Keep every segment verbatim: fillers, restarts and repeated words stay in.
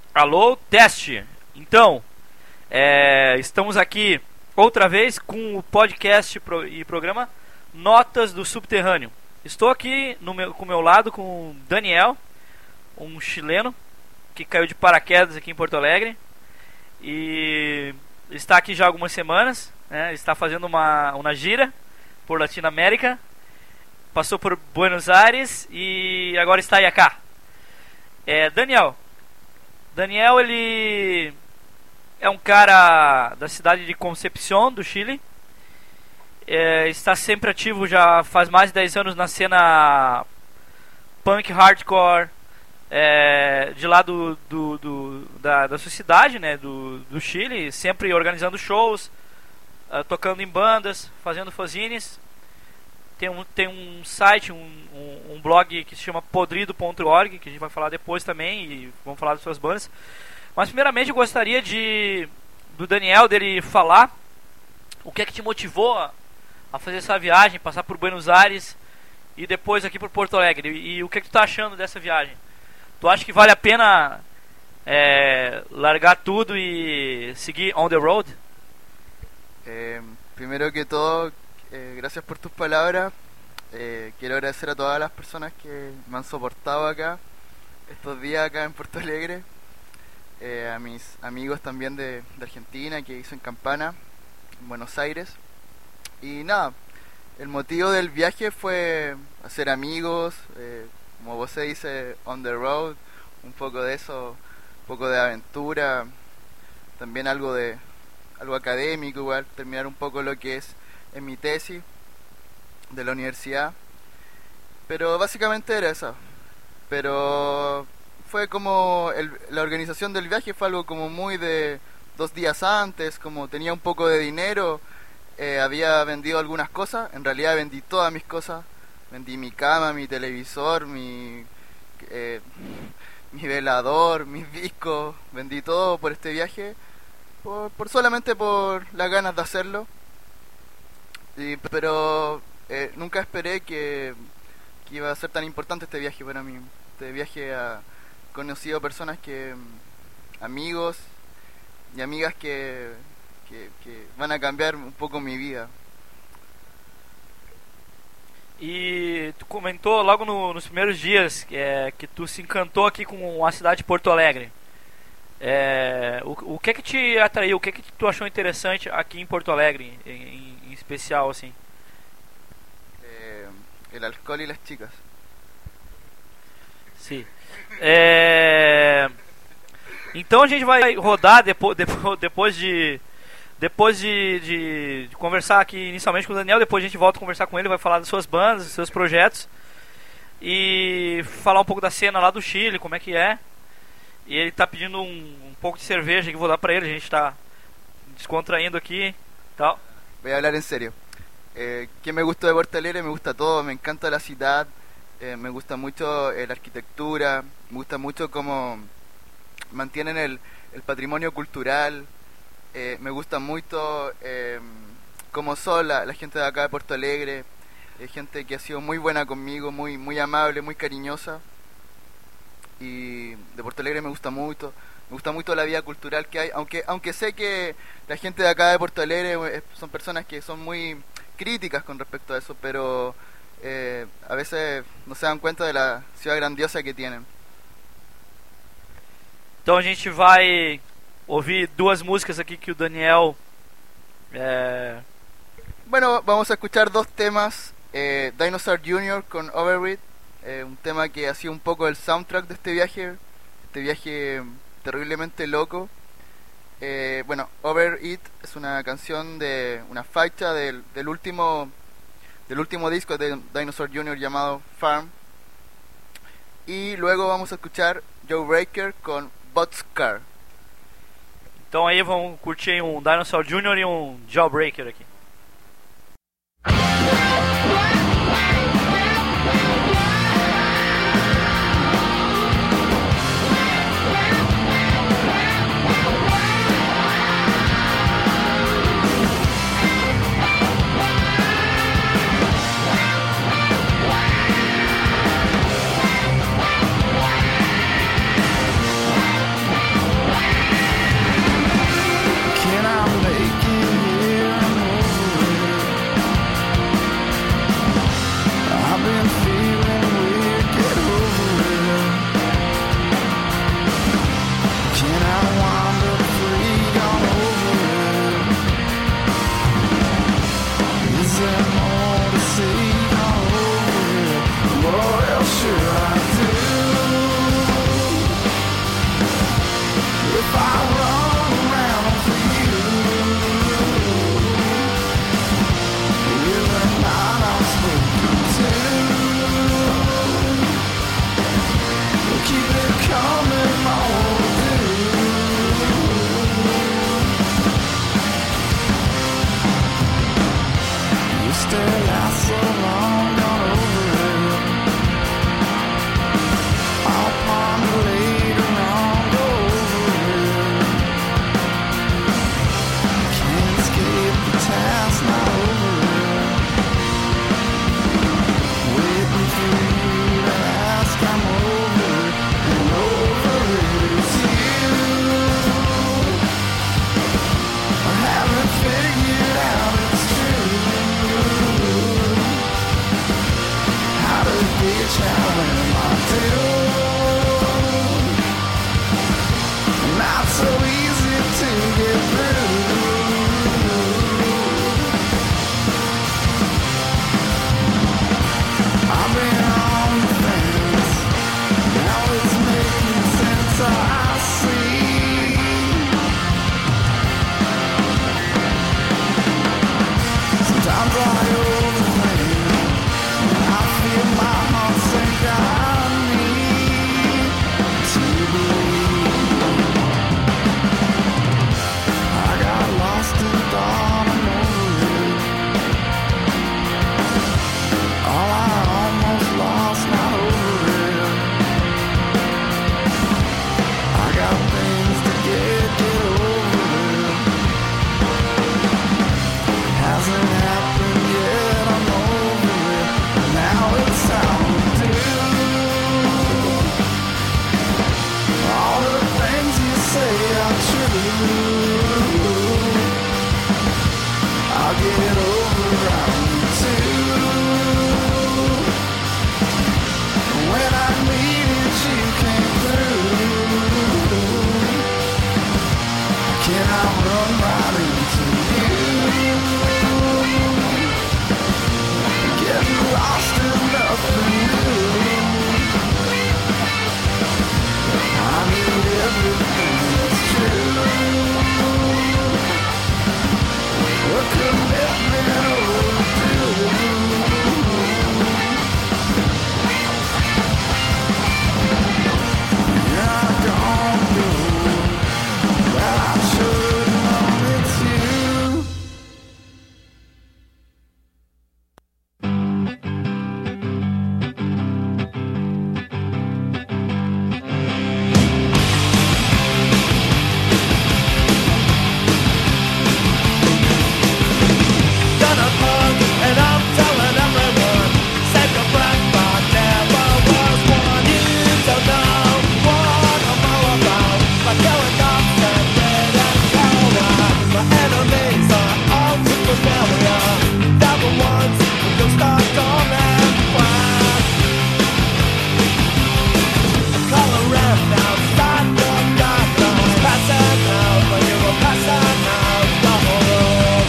Alô, teste. Então, é, estamos aqui outra vez com o podcast pro, e programa Notas do Subterrâneo. Estou aqui no meu, com o meu lado com o Daniel, um chileno que caiu de paraquedas aqui em Porto Alegre e está aqui já há algumas semanas, né? Está fazendo uma, uma gira por Latinoamérica, passou por Buenos Aires e agora está aí acá. É, Daniel, Daniel ele é um cara da cidade de Concepción, do Chile. É, está sempre ativo, já faz mais de dez anos na cena punk hardcore, é, de lá do, do, do, da, da sua cidade, né, do, do Chile, sempre organizando shows, uh, tocando em bandas, fazendo fanzines. Tem um, tem um site, um, um, um blog que se chama podrido ponto org, que a gente vai falar depois também, e vamos falar das suas bandas. Mas primeiramente eu gostaria de do Daniel, dele falar o que é que te motivou a, a fazer essa viagem, passar por Buenos Aires e depois aqui por Porto Alegre. E, e o que é que tu tá achando dessa viagem? Tu acha que vale a pena é, largar tudo e seguir on the road? Eh, primero que todo, eh, gracias por tus palabras. Eh, quiero agradecer a todas las personas que me han soportado acá, estos días acá en Porto Alegre. Eh, a mis amigos también de, de Argentina que hizo en Campana, en Buenos Aires. Y nada, el motivo del viaje fue hacer amigos, eh, como vos se dice, on the road, un poco de eso, un poco de aventura, también algo de algo académico, igual terminar un poco lo que es en mi tesis de la universidad. Pero básicamente era eso. Pero fue como el, la organización del viaje fue algo como muy de dos días antes, como tenía un poco de dinero, eh, había vendido algunas cosas, en realidad vendí todas mis cosas, vendí mi cama, mi televisor, mi eh, mi velador, mis discos, vendí todo por este viaje, por, por solamente por las ganas de hacerlo. Y, pero eh, nunca esperé que, que iba a ser tan importante este viaje para mí, este viaje a conocido personas que amigos y amigas que, que, que van a cambiar un poco mi vida. E tu comentou logo no, nos primeiros dias que, é, que tu se encantou aqui com a cidade de Porto Alegre. É, o, o que é que te atraiu? O que é que tu achou interessante aqui em Porto Alegre, em, em especial, assim? Eh, el alcohol y las chicas. Sim. É, então a gente vai rodar depois, depois, depois de depois de, de, de conversar aqui inicialmente com o Daniel, depois a gente volta a conversar com ele, vai falar das suas bandas, dos seus projetos e falar um pouco da cena lá do Chile, como é que é. E ele tá pedindo um, um pouco de cerveja que eu vou dar pra ele, a gente tá descontraindo aqui, tal. Voy a hablar en serio. Eh, ¿Qué me gusta de Porto Alegre? Me gusta todo, me encanta la ciudad. Eh, me gusta mucho eh, la arquitectura, me gusta mucho cómo mantienen el, el patrimonio cultural, eh, me gusta mucho eh, cómo son la, la gente de acá de Porto Alegre, eh, gente que ha sido muy buena conmigo, muy muy amable, muy cariñosa, y de Porto Alegre me gusta mucho, me gusta mucho la vida cultural que hay, aunque aunque sé que la gente de acá de Porto Alegre eh, son personas que son muy críticas con respecto a eso, pero Eh, a veces no se dan cuenta de la ciudad grandiosa que tienen. Então a gente vai ouvir duas músicas aqui que o Daniel é... Bueno, vamos a escuchar dos temas. eh, Dinosaur junior con Overeat, eh, un tema que ha sido un poco el soundtrack de este viaje, este viaje terriblemente loco. Eh, bueno, Overeat es una canción de una facha del, del último del último disco de Dinosaur junior llamado Farm. Y luego vamos a escuchar Joe Breaker con Boxcar. Então aí vamos curtir um Dinosaur junior e um Jawbreaker aqui. We'll be right back. I'll get over on you too. When I needed you came through. Can I run right into you? Get lost in nothing new. I need everything that's true. A commitment overdue. Yeah, I don't know that I should know it's you. Gonna hug and I'm telling everyone, save your breath, but never was one. You don't know what I'm all about. My killing dogs and red and cola. My enemies are all too familiar. They're the ones who can start calling back. Coloring outside the guidelines, passing out when you were passing out the whole.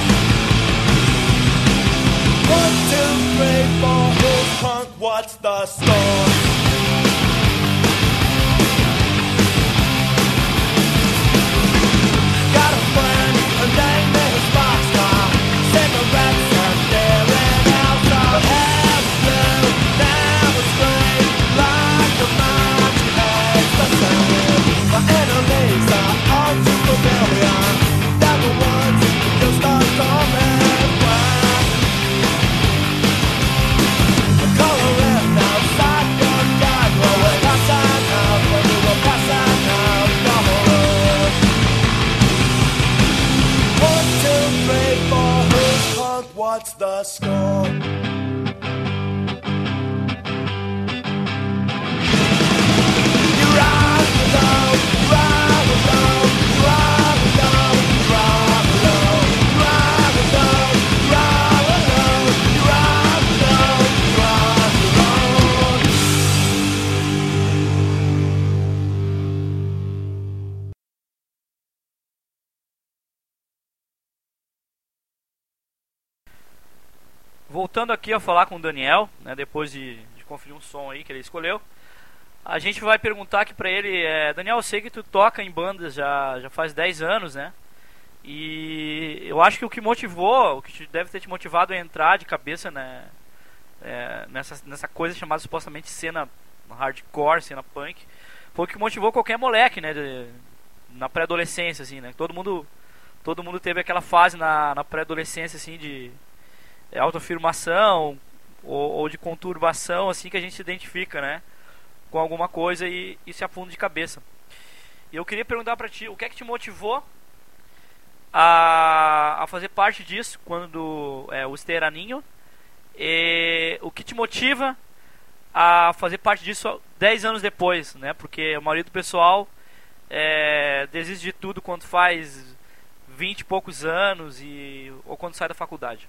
One, two, three, four, who's punk, what's the score? Got a friend, a name is Boxcar. Cigarettes and staring out the hair blue. Now it's gray, like the match hates the same. My enemies are all too familiar. They're the ones who start coming back. Coloring outside your guide, rolling outside out when you were passing out the road. One, two, three, four, who's punk, what's the score? You ride alone, ride alone, ride alone, ride alone, ride alone, ride alone, you ride alone, ride alone. Voltando aqui a falar com o Daniel, né, depois de, de conferir um som aí que ele escolheu, a gente vai perguntar aqui pra ele, é, Daniel, eu sei que tu toca em bandas já, já faz dez anos, né? E eu acho que o que motivou, o que te- deve ter te motivado a entrar de cabeça, né, é, nessa, nessa coisa chamada supostamente cena hardcore, cena punk, foi o que motivou qualquer moleque, né, de- na pré-adolescência, assim, né? Todo mundo, todo mundo teve aquela fase na, na pré-adolescência, assim, de é, autoafirmação ou, ou de conturbação, assim, que a gente se identifica, né, com alguma coisa e, e se afunda de cabeça. E eu queria perguntar pra ti, o que é que te motivou a, a fazer parte disso quando é, o Stay era ninho? E o que te motiva a fazer parte disso dez anos depois, né? Porque a maioria do pessoal é, desiste de tudo quando faz vinte e poucos anos e, ou quando sai da faculdade.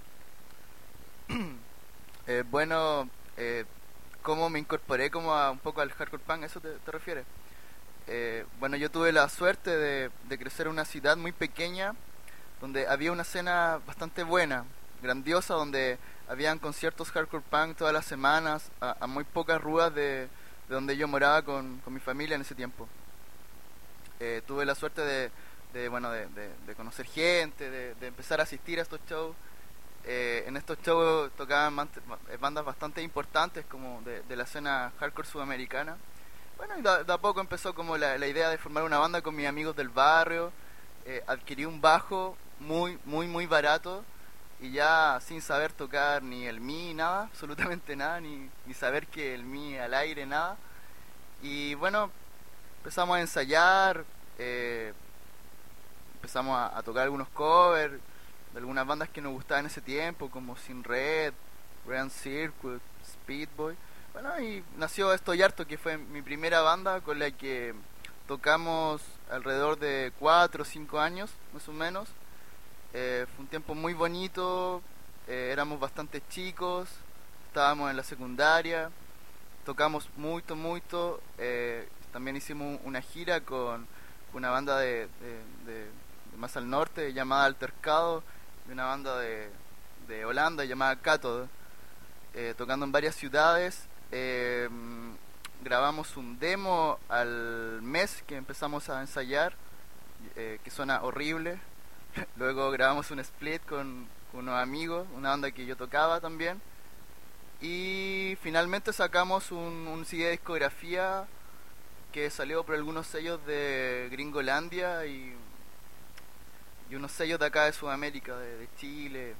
Eh, bueno, eh, ¿cómo me incorporé como a un poco al hardcore punk? ¿A eso te, te refieres? Eh, bueno, yo tuve la suerte de, de crecer en una ciudad muy pequeña donde había una escena bastante buena, grandiosa, donde habían conciertos hardcore punk todas las semanas a, a muy pocas ruas de, de donde yo moraba con, con mi familia en ese tiempo. Eh, tuve la suerte de, de, bueno, de, de, de conocer gente, de, de empezar a asistir a estos shows. Eh, en estos shows tocaban man- bandas bastante importantes como de, de la escena hardcore sudamericana. Bueno, y de, de a poco empezó como la, la idea de formar una banda con mis amigos del barrio. Eh, adquirí un bajo muy, muy, muy barato y ya sin saber tocar ni el mi, nada, absolutamente nada, ni, ni saber que el mi al aire, nada. Y bueno, empezamos a ensayar, eh, empezamos a, a tocar algunos covers de algunas bandas que nos gustaban en ese tiempo, como Sin Red, Grand Circuit, Speedboy. Bueno, y nació Estoy Harto, que fue mi primera banda con la que tocamos alrededor de cuatro o cinco años, más o menos. Eh, fue un tiempo muy bonito, eh, éramos bastante chicos, estábamos en la secundaria, tocamos mucho, mucho. Eh, también hicimos una gira con una banda de, de, de, de más al norte llamada Altercado, y una banda de, de Holanda llamada Cathode, eh, tocando en varias ciudades. Eh, grabamos un demo al mes que empezamos a ensayar, eh, que suena horrible. Luego grabamos un split con, con unos amigos, una banda que yo tocaba también. Y finalmente sacamos un, un C D de discografía que salió por algunos sellos de Gringolandia y, y unos sellos de acá de Sudamérica, de, de Chile.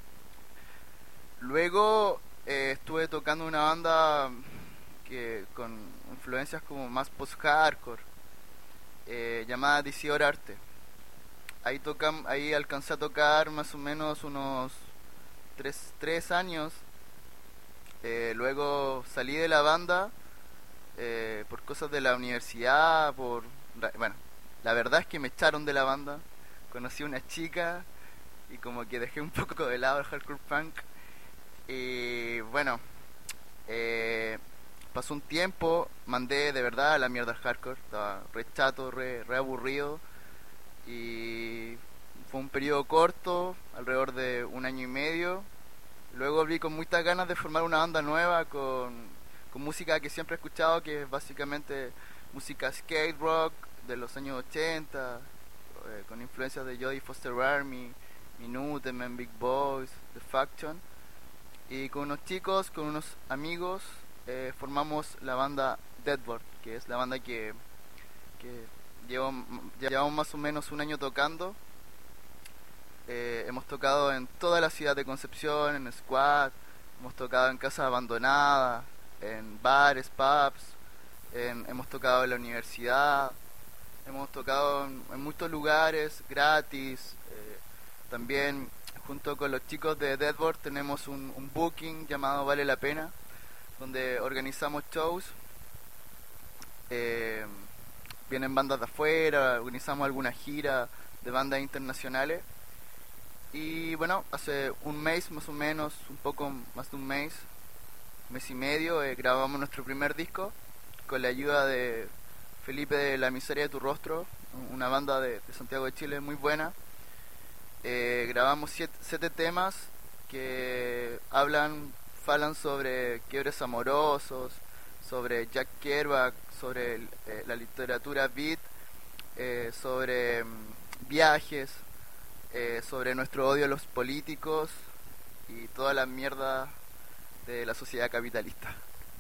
Luego eh, estuve tocando una banda que con influencias como más post-hardcore, eh, llamada Disior Arte. Ahí, tocam, ahí alcancé a tocar más o menos unos tres, tres años. Eh, luego salí de la banda eh, por cosas de la universidad, por bueno, la verdad es que me echaron de la banda. Conocí a una chica y como que dejé un poco de lado el hardcore punk. Y bueno, eh, pasó un tiempo, mandé de verdad a la mierda el hardcore, estaba re chato, re, re aburrido. Y fue un periodo corto, alrededor de un año y medio. Luego volví con muchas ganas de formar una banda nueva con, con música que siempre he escuchado, que es básicamente música skate rock de los años ochenta, eh, con influencias de Jodie Foster Army, Minutemen, Big Boys, The Faction. Y con unos chicos, con unos amigos, eh, formamos la banda Deadboard, que es la banda que, que llevo, llevamos más o menos un año tocando. Eh, hemos tocado en toda la ciudad de Concepción, en Squad, hemos tocado en casas abandonadas, en bares, pubs, en, hemos tocado en la universidad, hemos tocado en, en muchos lugares gratis. Eh, también junto con los chicos de Deadboard tenemos un, un booking llamado Vale la Pena, donde organizamos shows. Eh, vienen bandas de afuera, organizamos alguna gira de bandas internacionales. Y bueno, hace un mes más o menos, un poco más de un mes, mes y medio, eh, grabamos nuestro primer disco con la ayuda de Felipe de La Miseria de Tu Rostro, una banda de, de Santiago de Chile muy buena. Eh, grabamos siete, siete temas que hablan, falan sobre quiebres amorosos, sobre Jack Kerouac, sobre el, eh, la literatura beat, eh, sobre mm, viajes, eh, sobre nuestro odio a los políticos y toda la mierda de la sociedade capitalista.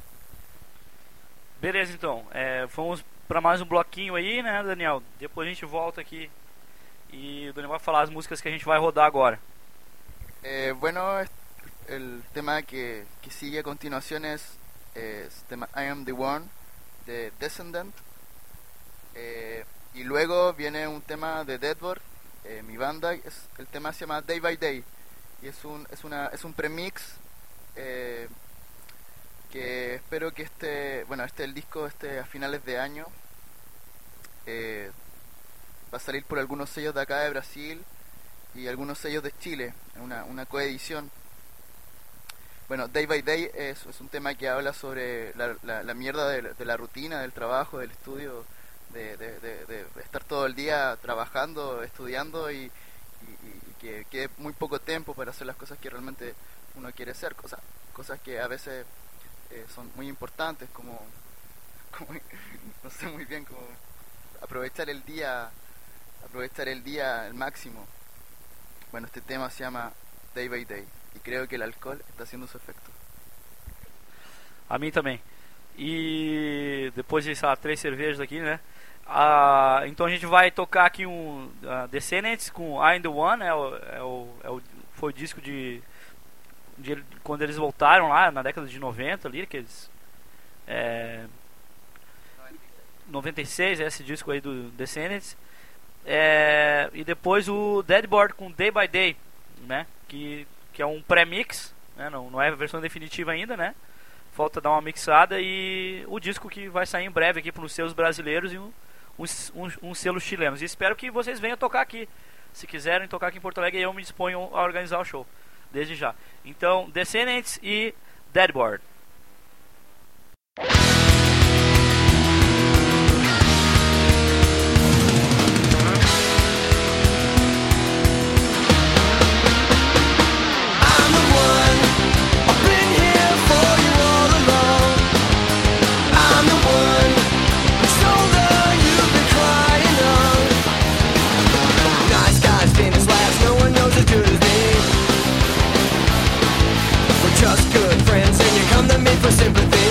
Beleza, então. É, vamos para mais um bloquinho aí, né, Daniel? Depois a gente volta aqui e o Daniel vai falar as músicas que a gente vai rodar agora. Eh, bueno, el tema que, que sigue a continuación es el tema I Am The One de Descendant. Eh, y luego viene un tema de Deadboard, eh, mi banda. Es, el tema se llama Day by Day y es un, es una, es un premix. Eh, que espero que este, bueno, este el disco este a finales de año. Eh, va a salir por algunos sellos de acá de Brasil y algunos sellos de Chile, una, una coedición. Bueno, Day by Day es, es un tema que habla sobre la, la, la mierda de, de la rutina, del trabajo, del estudio, de, de, de, de estar todo el día trabajando, estudiando y, y, y que quede muy poco tiempo para hacer las cosas que realmente uno quiere hacer, cosas, cosas que a veces eh, son muy importantes, como, como no sé muy bien, como aprovechar el día, aprovechar el día al máximo. Bueno, este tema se llama Day by Day e creio que o alcohol está haciendo seu efeito. A mim também. E depois de, sei lá, três cervejas aqui, né? Ah, então a gente vai tocar aqui um uh, Descendants com I'm The One, é o, é o, é o, foi o disco de, de quando eles voltaram lá na década de noventa ali, que eles, é, noventa e seis, esse disco aí do Descendants. É, e depois o Deadboard com Day by Day, né? Que, que é um pré-mix, né? Não, não é a versão definitiva ainda, né? Falta dar uma mixada e o disco que vai sair em breve aqui para os seus brasileiros e um, um, um, um selo chileno. E espero que vocês venham tocar aqui. Se quiserem tocar aqui em Porto Alegre, eu me disponho a organizar o show. Desde já. Então, Descendants e Deadboard. Just good friends and you come to me for sympathy.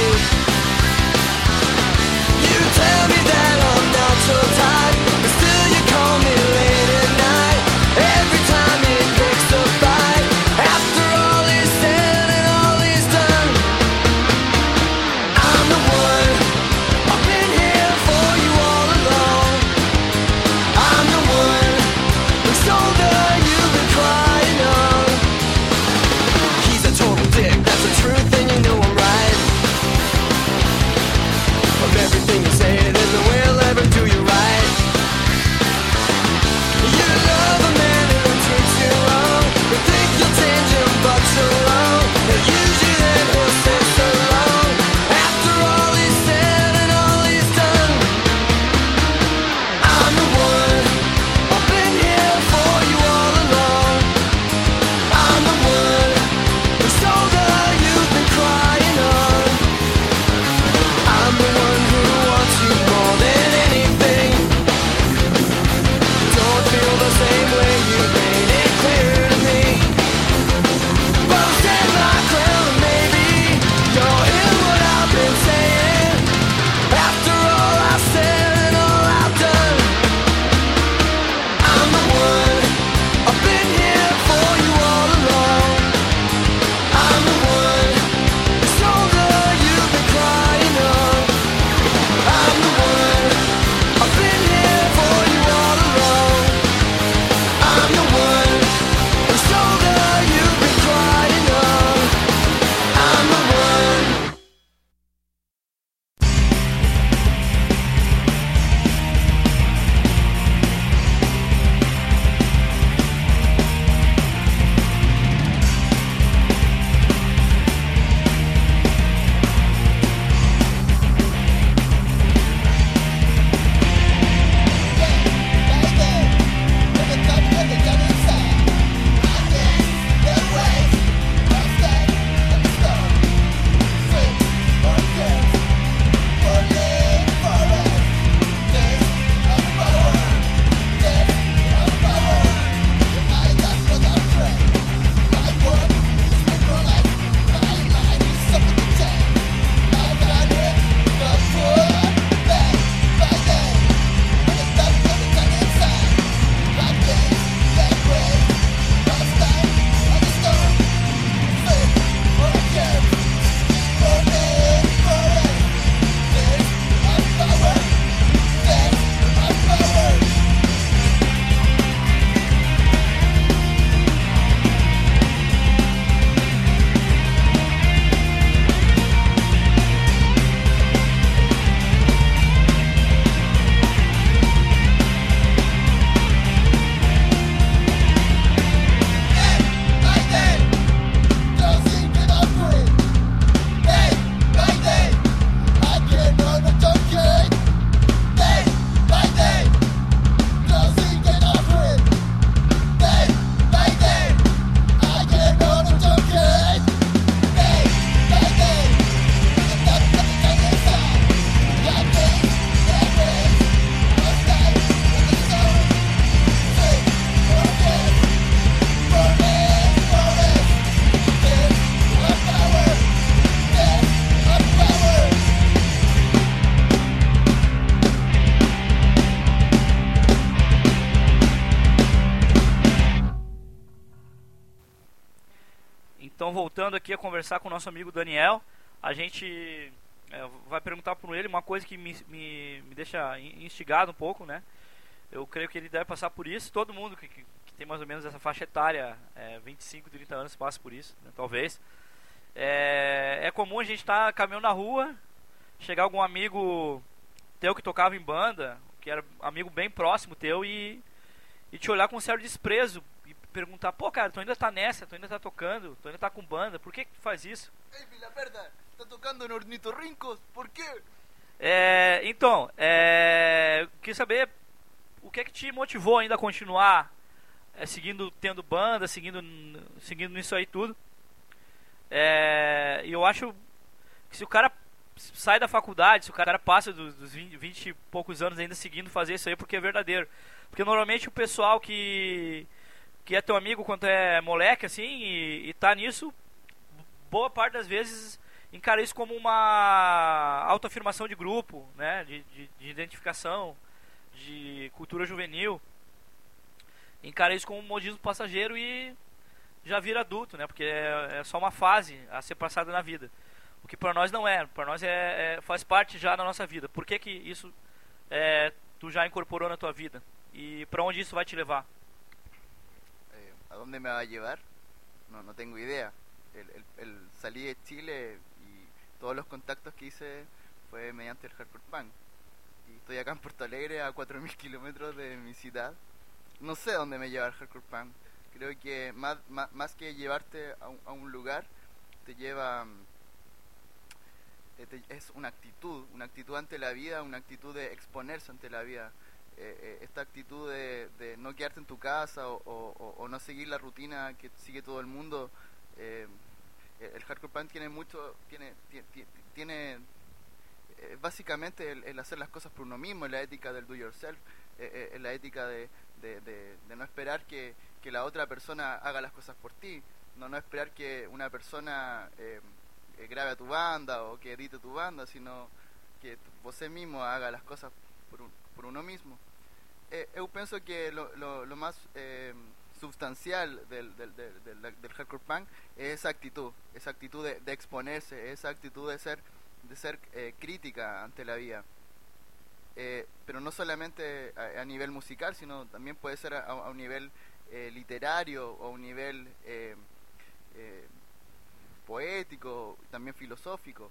You tell me that I'm not so tight, but still you call me late at night. Every time it picks a fight, after all is said and all is done, I'm the one, I've been here for you all along. I'm the one whose shoulder you've been crying on. He's a total dick, that's the truth and you know I'm right. Of everything you say, there's no way I'll ever do you right. You love a man who treats you wrong, you think you'll change him but you're wrong. And usually then he'll stay so long, after all is said and all is done. I'm the one, I've been here for you all along. I'm the one whose shoulder you've been crying on. I'm the one who wants you more than anything. Don't feel the same way, you made it clear to me. But I'll stand my ground, maybe you'll hear what I've been saying. After all I've said and all I've done, I'm the one, I've been here for you all along. I'm the one, the shoulder you've been crying on. I'm the one, I've been here for you all along. I'm the one, the shoulder you've been crying on. I'm the one. Então, voltando aqui a conversar com o nosso amigo Daniel, a gente é, vai perguntar por ele uma coisa que me, me, me deixa instigado um pouco, né? Eu creio que ele deve passar por isso. Todo mundo que, que, que tem mais ou menos essa faixa etária, é, vinte e cinco, trinta anos, passa por isso, né? Talvez. É, é comum a gente estar tá caminhando na rua, chegar algum amigo teu que tocava em banda, que era amigo bem próximo teu e, e te olhar com um certo desprezo e perguntar, pô cara, tu ainda tá nessa, tu ainda tá tocando, tu ainda tá com banda, por que que tu faz isso? Ei, Vila Perda, tá tocando no Ornitorrincos, por quê? É, então, é, eu queria saber o que é que te motivou ainda a continuar é, seguindo, tendo banda, seguindo, seguindo nisso aí tudo. É, e eu acho que se o cara sai da faculdade, se o cara passa dos, dos vinte, vinte e poucos anos ainda seguindo fazer isso aí, porque é verdadeiro. Porque normalmente o pessoal que, que é teu amigo quando é moleque, assim, e, e tá nisso, boa parte das vezes encara isso como uma autoafirmação de grupo, né, de, de, de identificação, de cultura juvenil. Encara isso como um modismo passageiro e já vira adulto, né, porque é, é só uma fase a ser passada na vida. O que para nós não é, para nós é, é, faz parte já da nossa vida. Por que que isso é, tu já incorporou na tua vida? E para onde isso vai te levar? Eh, ¿A dónde me va a llevar? No, no tengo idea. El, el, el salí de Chile y todos los contactos que hice fue mediante el hardcore punk. Y estoy acá en Porto Alegre, a cuatro mil kilómetros de mi ciudad. No sé dónde me lleva el hardcore punk. Creo que más, más, más que llevarte a un, a un lugar, te lleva... eh, te- es una actitud, una actitud ante la vida, una actitud de exponerse ante la vida. Eh, eh, esta actitud de, de no quedarte en tu casa o, o- o- o no seguir la rutina que sigue todo el mundo. eh, el hardcore punk tiene mucho, tiene, ti- ti- tiene eh, básicamente el, el hacer las cosas por uno mismo, es la ética del do yourself, eh, eh, es la ética de, de, de- de no esperar que, que la otra persona haga las cosas por ti, no, no esperar que una persona eh, eh, grabe a tu banda o que edite tu banda, sino que tu- você mismo haga las cosas por, un- por uno mismo. Eh, eu penso que lo, lo, lo más eh, substancial del, del, del, del, del hardcore punk es esa actitud, esa actitud de, de exponerse, esa actitud de ser, de ser eh, crítica ante la vida. Eh, pero no solamente a, a nivel musical, sino también puede ser a, a un nivel eh, literario o a un nivel eh, eh, poético, también filosófico.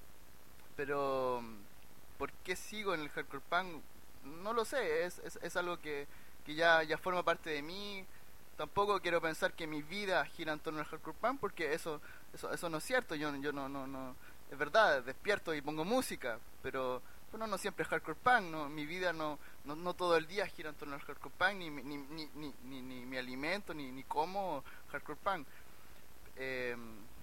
Pero, ¿por qué sigo en el hardcore punk? No lo sé, es, es, es algo que, que ya, ya forma parte de mí. Tampoco quiero pensar que mi vida gira en torno al hardcore punk, porque eso eso, eso no es cierto. Yo, yo no, no, no, es verdad, despierto y pongo música, pero bueno, no siempre es hardcore punk. No, mi vida no, no, no todo el día gira en torno al hardcore punk, ni, ni, ni, ni, ni, ni mi alimento, ni, ni como hardcore punk. Eh,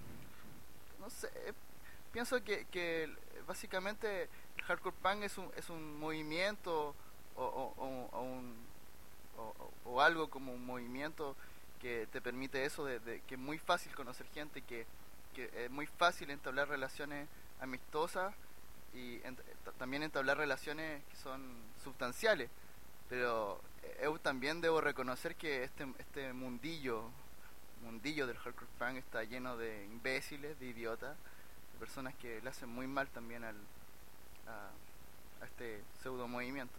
no sé, pienso que, que básicamente el hardcore punk es un, es un movimiento o, o, o, o un, o, o algo como un movimiento que te permite eso, de, de que es muy fácil conocer gente, que, que es muy fácil entablar relaciones amistosas y ent- también entablar relaciones que son sustanciales. Pero eu también debo reconocer que este, este mundillo mundillo del hardcore punk está lleno de imbéciles, de idiotas, de personas que le hacen muy mal también al, a, a este pseudo movimiento.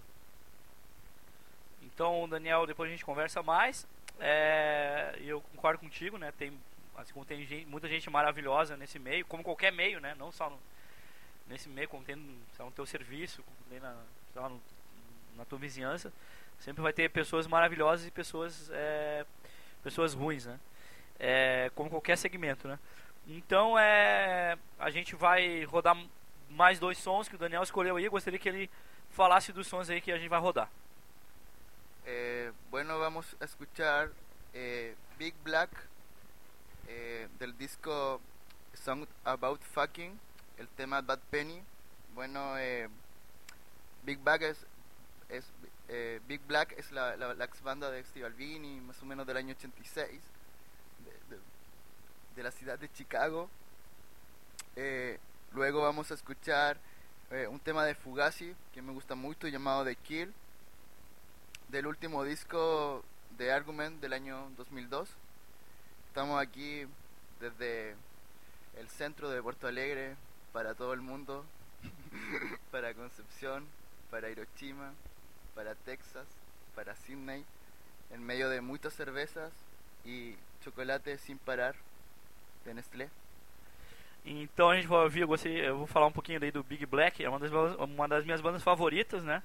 Então, Daniel, depois a gente conversa mais. É, e eu concordo contigo, né? Tem, assim como tem gente, muita gente maravilhosa nesse meio, como qualquer meio, né? Não só no, nesse meio, como tem sei lá, no teu serviço, como tem na, sei lá, no, na tua vizinhança. Sempre vai ter pessoas maravilhosas e pessoas, é, pessoas ruins, né? É, como qualquer segmento, né? Então, é, a gente vai rodar mais dois sons que o Daniel escolheu aí. Eu gostaria que ele falasse dos sons aí que a gente vai rodar. Eh, bueno, vamos a escuchar eh, Big Black eh, del disco Song About Fucking, el tema Bad Penny. Bueno, eh, Big Black es, es eh, Big Black es la, la, la ex banda de Steve Albini, más o menos del año ochenta y seis, de, de, de la ciudad de Chicago. Eh, luego vamos a escuchar eh, un tema de Fugazi que me gusta mucho, llamado The Kill, del último disco de Argument del año dos mil dos. Estamos aquí desde el centro de Porto Alegre para todo el mundo, para Concepción, para Hiroshima, para Texas, para Sydney, en medio de muchas cervezas y chocolate sin parar de Nestlé. Então a gente vai ouvir, eu, gostei, eu vou falar um pouquinho daí do Big Black, é uma das, uma das minhas bandas favoritas, né?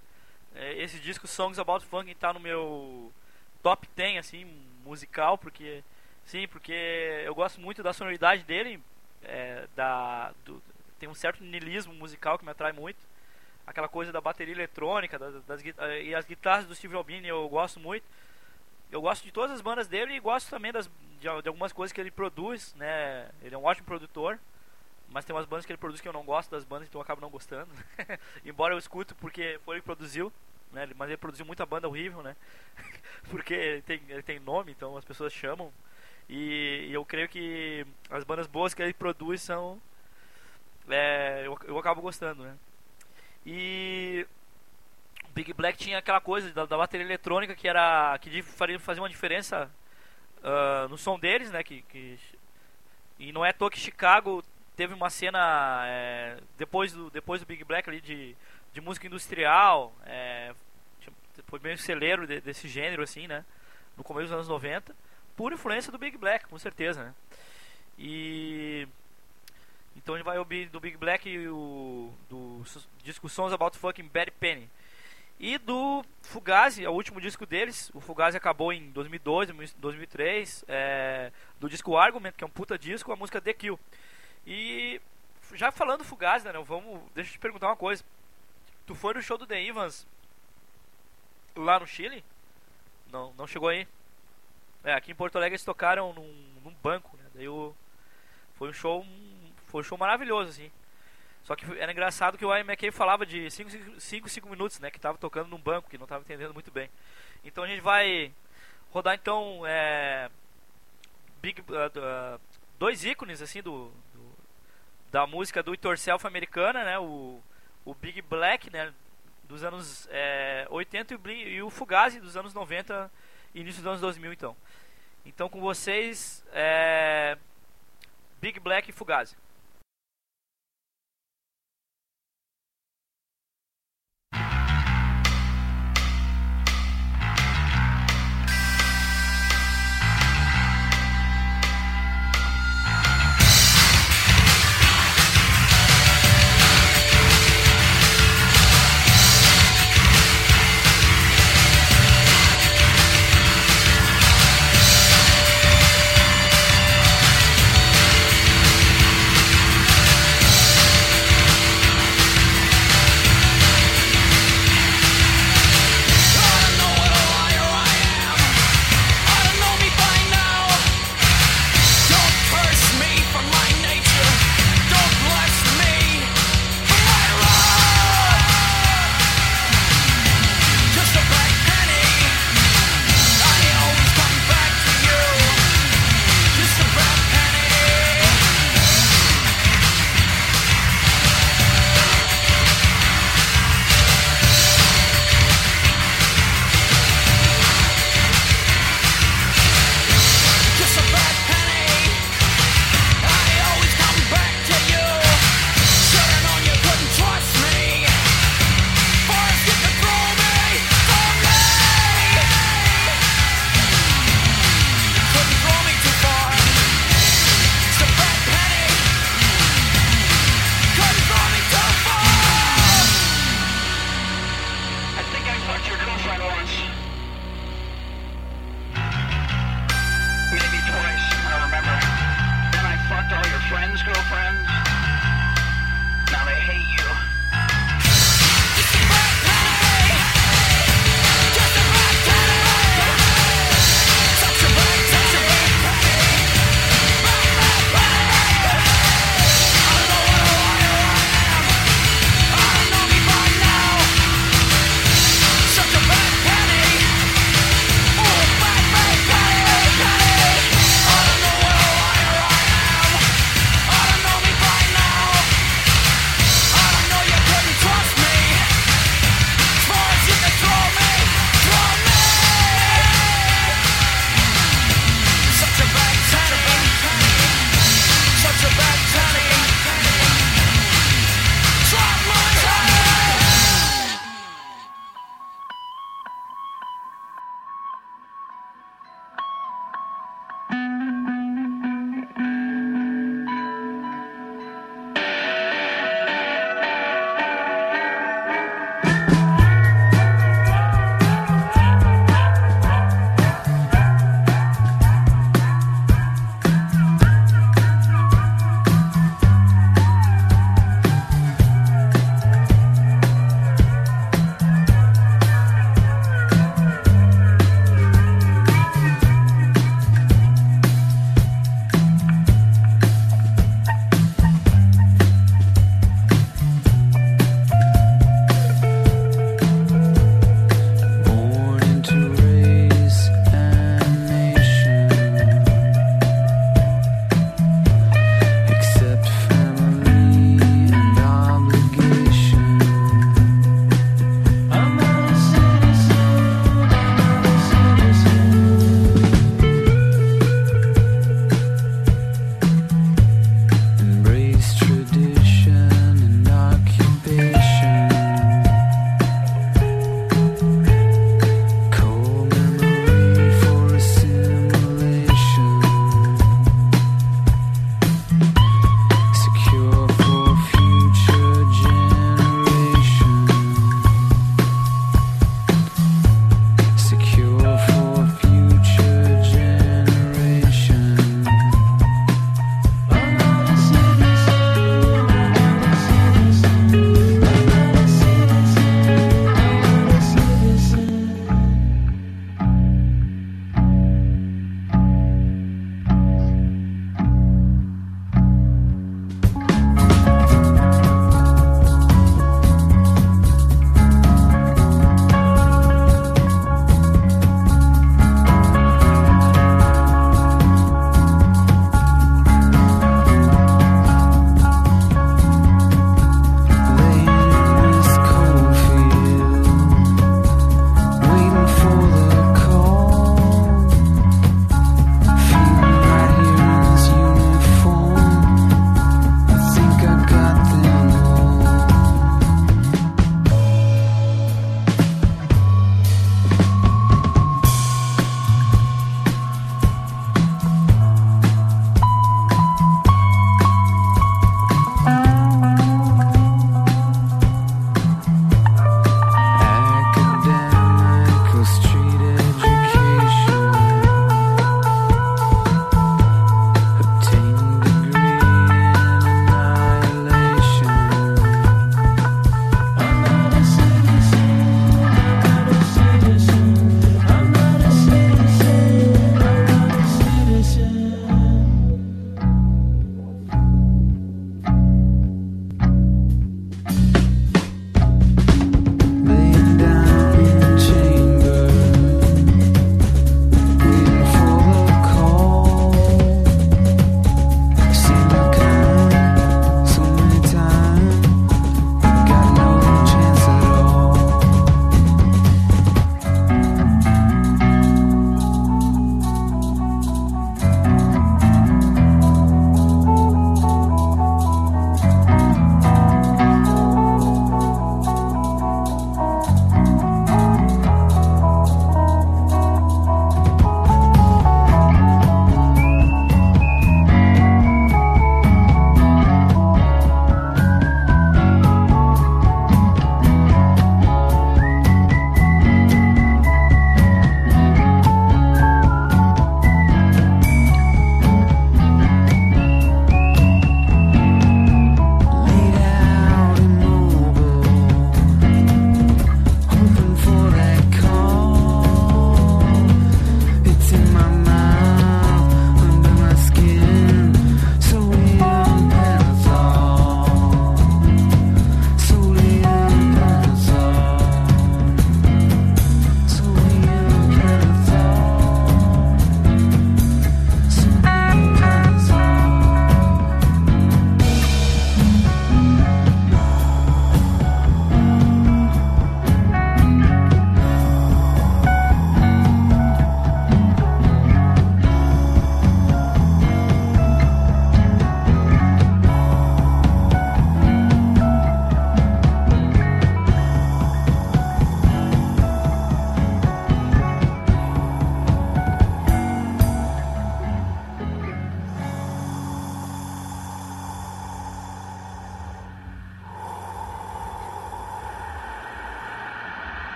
é, esse disco Songs About Funk tá no meu top dez, assim, musical, porque sim, porque eu gosto muito da sonoridade dele, é, da, do, tem um certo niilismo musical que me atrai muito, aquela coisa da bateria eletrônica, das, das, e as guitarras do Steve Albini eu gosto muito. Eu gosto de todas as bandas dele e gosto também das, de, de algumas coisas que ele produz, né? Ele é um ótimo produtor, mas tem umas bandas que ele produz que eu não gosto das bandas, então eu acabo não gostando. Embora eu escuto porque foi ele que produziu, né? Mas ele produziu muita banda horrível, né? Porque ele tem, ele tem nome, então as pessoas chamam. E, e eu creio que as bandas boas que ele produz são... É, eu, eu acabo gostando, né? E... Big Black tinha aquela coisa da, da bateria eletrônica que era que faria fazer uma diferença uh, no som deles, né? Que, que e não é à toa que Chicago teve uma cena é, depois do depois do Big Black ali de, de música industrial, é, foi bem o celeiro de, desse gênero assim, né? No começo dos anos noventa, por influência do Big Black, com certeza, né? E então a gente vai ouvir do Big Black e o do disco Songs About Fucking Bad Penny. E do Fugazi, é o último disco deles. O Fugazi acabou em dois mil e dois, dois mil e três, é, do disco Argument, que é um puta disco, a música The Kill. E já falando do Fugazi, né, vamos, deixa eu te perguntar uma coisa. Tu foi no show do The Evans lá no Chile? Não, não chegou aí? É, aqui em Porto Alegre eles tocaram num, num banco, né? Daí o, foi um show, foi um show maravilhoso, assim. Só que era engraçado que o Ian McKay falava de cinco, cinco minutos, né? Que tava tocando num banco, que não tava entendendo muito bem. Então a gente vai rodar então é, big, uh, uh, dois ícones assim do, do da música do It Yourself americana, né? O, o Big Black, né? Dos anos é, oitenta e, e o Fugazi dos anos noventa e início dos anos dois mil, então. Então com vocês é, Big Black e Fugazi. Thank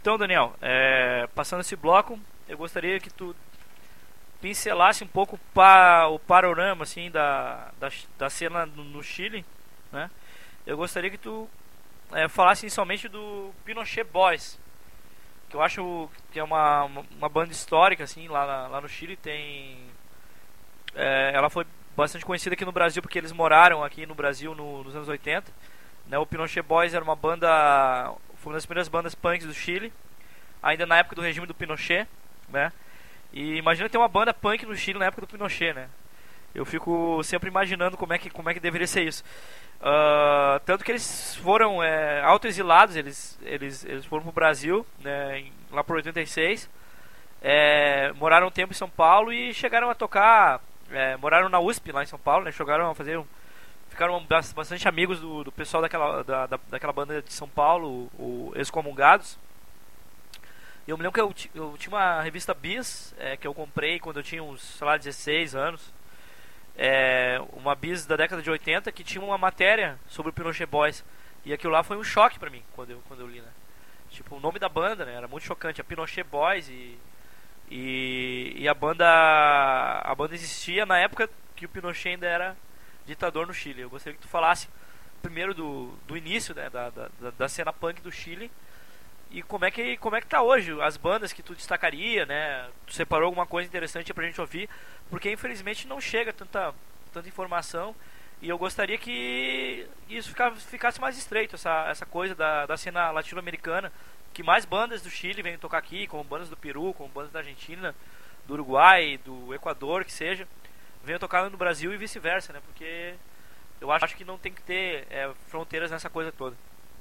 Então, Daniel, é, passando esse bloco, eu gostaria que tu pincelasse um pouco pa, o panorama assim da, da, da cena no, no Chile, né? Eu gostaria que tu é, falasse inicialmente do Pinochet Boys, que eu acho que é uma, uma, uma banda histórica assim lá, lá no Chile. Tem, é, ela foi bastante conhecida aqui no Brasil porque eles moraram aqui no Brasil no, nos anos oitenta, né? O Pinochet Boys era uma banda, foi uma das primeiras bandas punks do Chile, ainda na época do regime do Pinochet, né? E imagina ter uma banda punk no Chile na época do Pinochet, né? Eu fico sempre imaginando como é que, como é que deveria ser isso. Uh, tanto que eles foram é, autoexilados, eles, eles, eles foram pro Brasil, né, em, lá por oitenta e seis, é, moraram um tempo em São Paulo e chegaram a tocar, é, moraram na U S P lá em São Paulo, né, chegaram a fazer, ficaram bastante amigos do, do pessoal daquela, da, da, daquela banda de São Paulo, o, o Excomungados. E eu me lembro que eu, eu tinha uma revista Bis, é, que eu comprei quando eu tinha uns, sei lá, dezesseis anos. É, uma Bis da década de oitenta que tinha uma matéria sobre o Pinochet Boys. E aquilo lá foi um choque pra mim quando eu, quando eu li, né? Tipo, o nome da banda, né? Era muito chocante. A Pinochet Boys e, e, e a banda a banda existia na época que o Pinochet ainda era ditador no Chile. Eu gostaria que tu falasse primeiro do, do início, né? da, da, da cena punk do Chile. E como é que como é que tá hoje as bandas que tu destacaria, né? Tu separou alguma coisa interessante pra gente ouvir, porque infelizmente não chega tanta tanta informação e eu gostaria que isso ficasse, ficasse mais estreito, essa essa coisa da, da cena latino-americana, que mais bandas do Chile venham tocar aqui, como bandas do Peru, como bandas da Argentina, do Uruguai, do Equador, que seja, venham tocar no Brasil e vice-versa, né? Porque eu acho que não tem que ter é, fronteiras nessa coisa toda.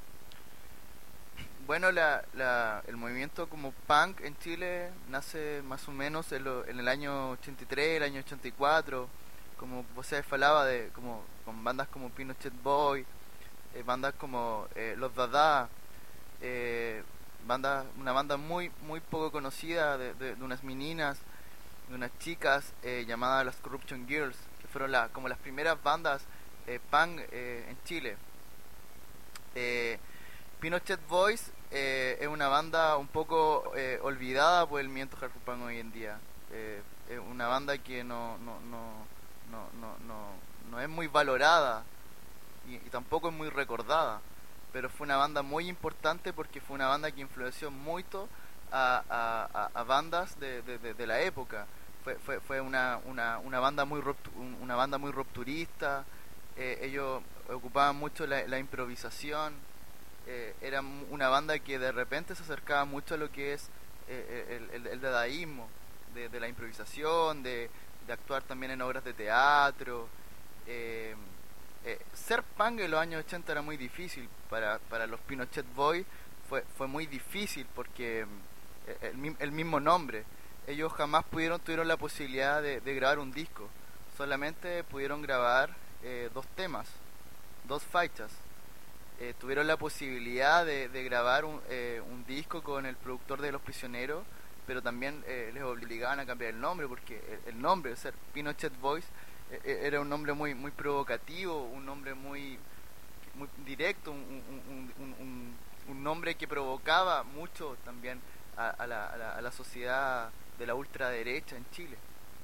Bueno, la, la, el movimiento como punk en Chile nace más o menos en, lo, en el año ochenta y tres, el año ochenta y cuatro, como vos falaba de como con bandas como Pinochet Boy, eh, bandas como eh, Los Dada, eh, banda, una banda muy muy poco conocida de, de, de unas meninas, de unas chicas eh, llamadas las Corruption Girls, que fueron la, como las primeras bandas eh, punk eh, en Chile. Eh, Pinochet Boys eh, es una banda un poco eh, olvidada por el movimiento hardcore punk hoy en día. Eh, es una banda que no no no no no no, no es muy valorada y, y tampoco es muy recordada, pero fue una banda muy importante porque fue una banda que influenció mucho a, a, a, a bandas de, de, de, de la época. Fue fue fue una una una banda muy ruptu, una banda muy rupturista. Eh, ellos ocupaban mucho la, la improvisación. Eh, era una banda que de repente se acercaba mucho a lo que es eh, el, el, el dadaísmo, de, de la improvisación, de, de actuar también en obras de teatro. Eh, eh, ser punk en los años ochenta era muy difícil para, para los Pinochet Boys, fue, fue muy difícil porque el, el mismo nombre, ellos jamás pudieron tuvieron la posibilidad de, de grabar un disco, solamente pudieron grabar eh, dos temas, dos fachas. Eh, tuvieron la posibilidad de, de grabar un, eh, un disco con el productor de Los Prisioneros, pero también eh, les obligaban a cambiar el nombre porque el, el nombre, o sea, Pinochet Boys, eh, era un nombre muy muy provocativo, un nombre muy muy directo, un, un, un, un, un nombre que provocaba mucho también a, a, la, a, la, a la sociedad de la ultraderecha en Chile.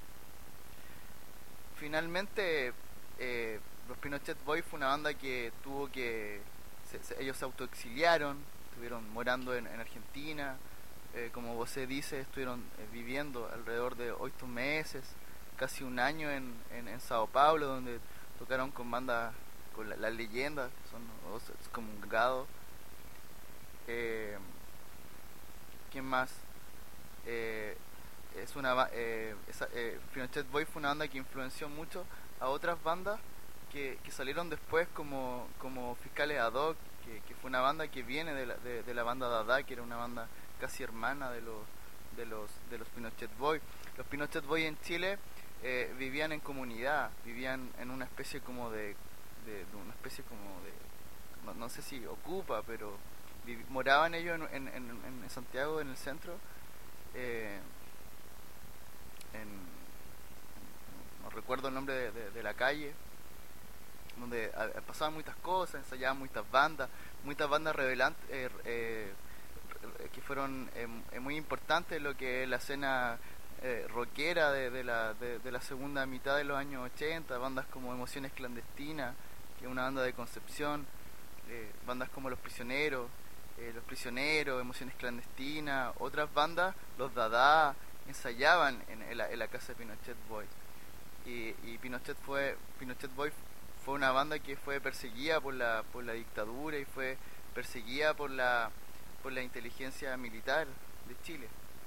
Finalmente, eh, los Pinochet Boys fue una banda que tuvo que Se, se, ellos se autoexiliaron, estuvieron morando en, en Argentina, eh, como vos dice, estuvieron eh, viviendo alrededor de ocho meses, casi un año en, en, en Sao Paulo, donde tocaron con bandas, con las la leyendas, son los Excomungados. Eh, ¿Quién más? Eh, es una eh, esa, eh, Pinochet Boys fue una banda que influenció mucho a otras bandas Que, que salieron después como, como Fiscales Ad Hoc, que, que fue una banda que viene de la, de, de la banda Dada, que era una banda casi hermana de los de los de los Pinochet Boys. Los Pinochet Boys en Chile eh, vivían en comunidad, vivían en una especie como de, de, de una especie como de no, no sé si ocupa, pero viv, moraban ellos en, en, en, en Santiago, en el centro, eh, en, no recuerdo el nombre de, de, de la calle, donde pasaban muchas cosas, ensayaban muchas bandas, muchas bandas revelantes, eh, eh, que fueron eh, eh, muy importantes en lo que es la escena eh, rockera de, de, la, de, de la segunda mitad de los años ochenta, bandas como Emociones Clandestinas, que es una banda de Concepción, eh, bandas como Los Prisioneros, eh, Los Prisioneros, Emociones Clandestinas, otras bandas, Los Dada, ensayaban en, en, la, en la casa de Pinochet Boy. Y, y Pinochet fue Pinochet Boy fue una banda que fue perseguida por la por la dictadura y fue perseguida por la por la inteligencia militar de Chile.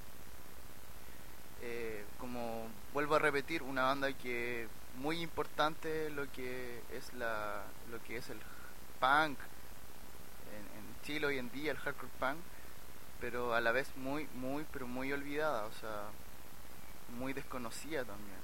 Eh, como vuelvo a repetir, una banda que muy importante lo que es la lo que es el punk en, en Chile hoy en día, el hardcore punk, pero a la vez muy muy pero muy olvidada, o sea, muy desconocida también.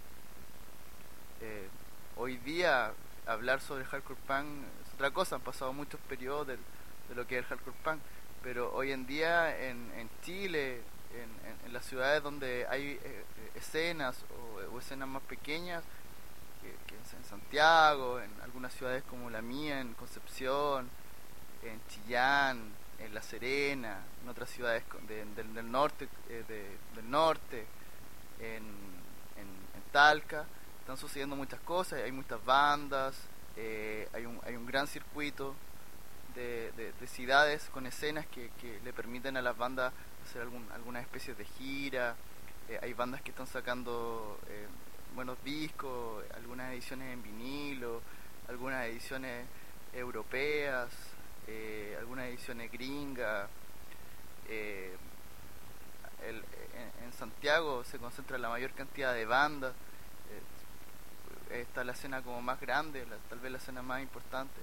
Eh, hoy día hablar sobre el hardcore punk es otra cosa, han pasado muchos periodos de, de lo que es el hardcore punk, pero hoy en día en, en Chile, en, en, en las ciudades donde hay eh, escenas o, o escenas más pequeñas, que, que es en Santiago, en algunas ciudades como la mía, en Concepción, en Chillán, en La Serena, en otras ciudades de, de, del norte, eh, de, del norte, en, en, en Talca, están sucediendo muchas cosas, hay muchas bandas, eh, hay un hay un gran circuito de, de, de ciudades con escenas que, que le permiten a las bandas hacer algún, algunas especies de gira, eh, hay bandas que están sacando eh, buenos discos, algunas ediciones en vinilo, algunas ediciones europeas, eh, algunas ediciones gringas. eh, el, en, en Santiago se concentra la mayor cantidad de bandas. Está la escena como más grande, la, tal vez la escena más importante.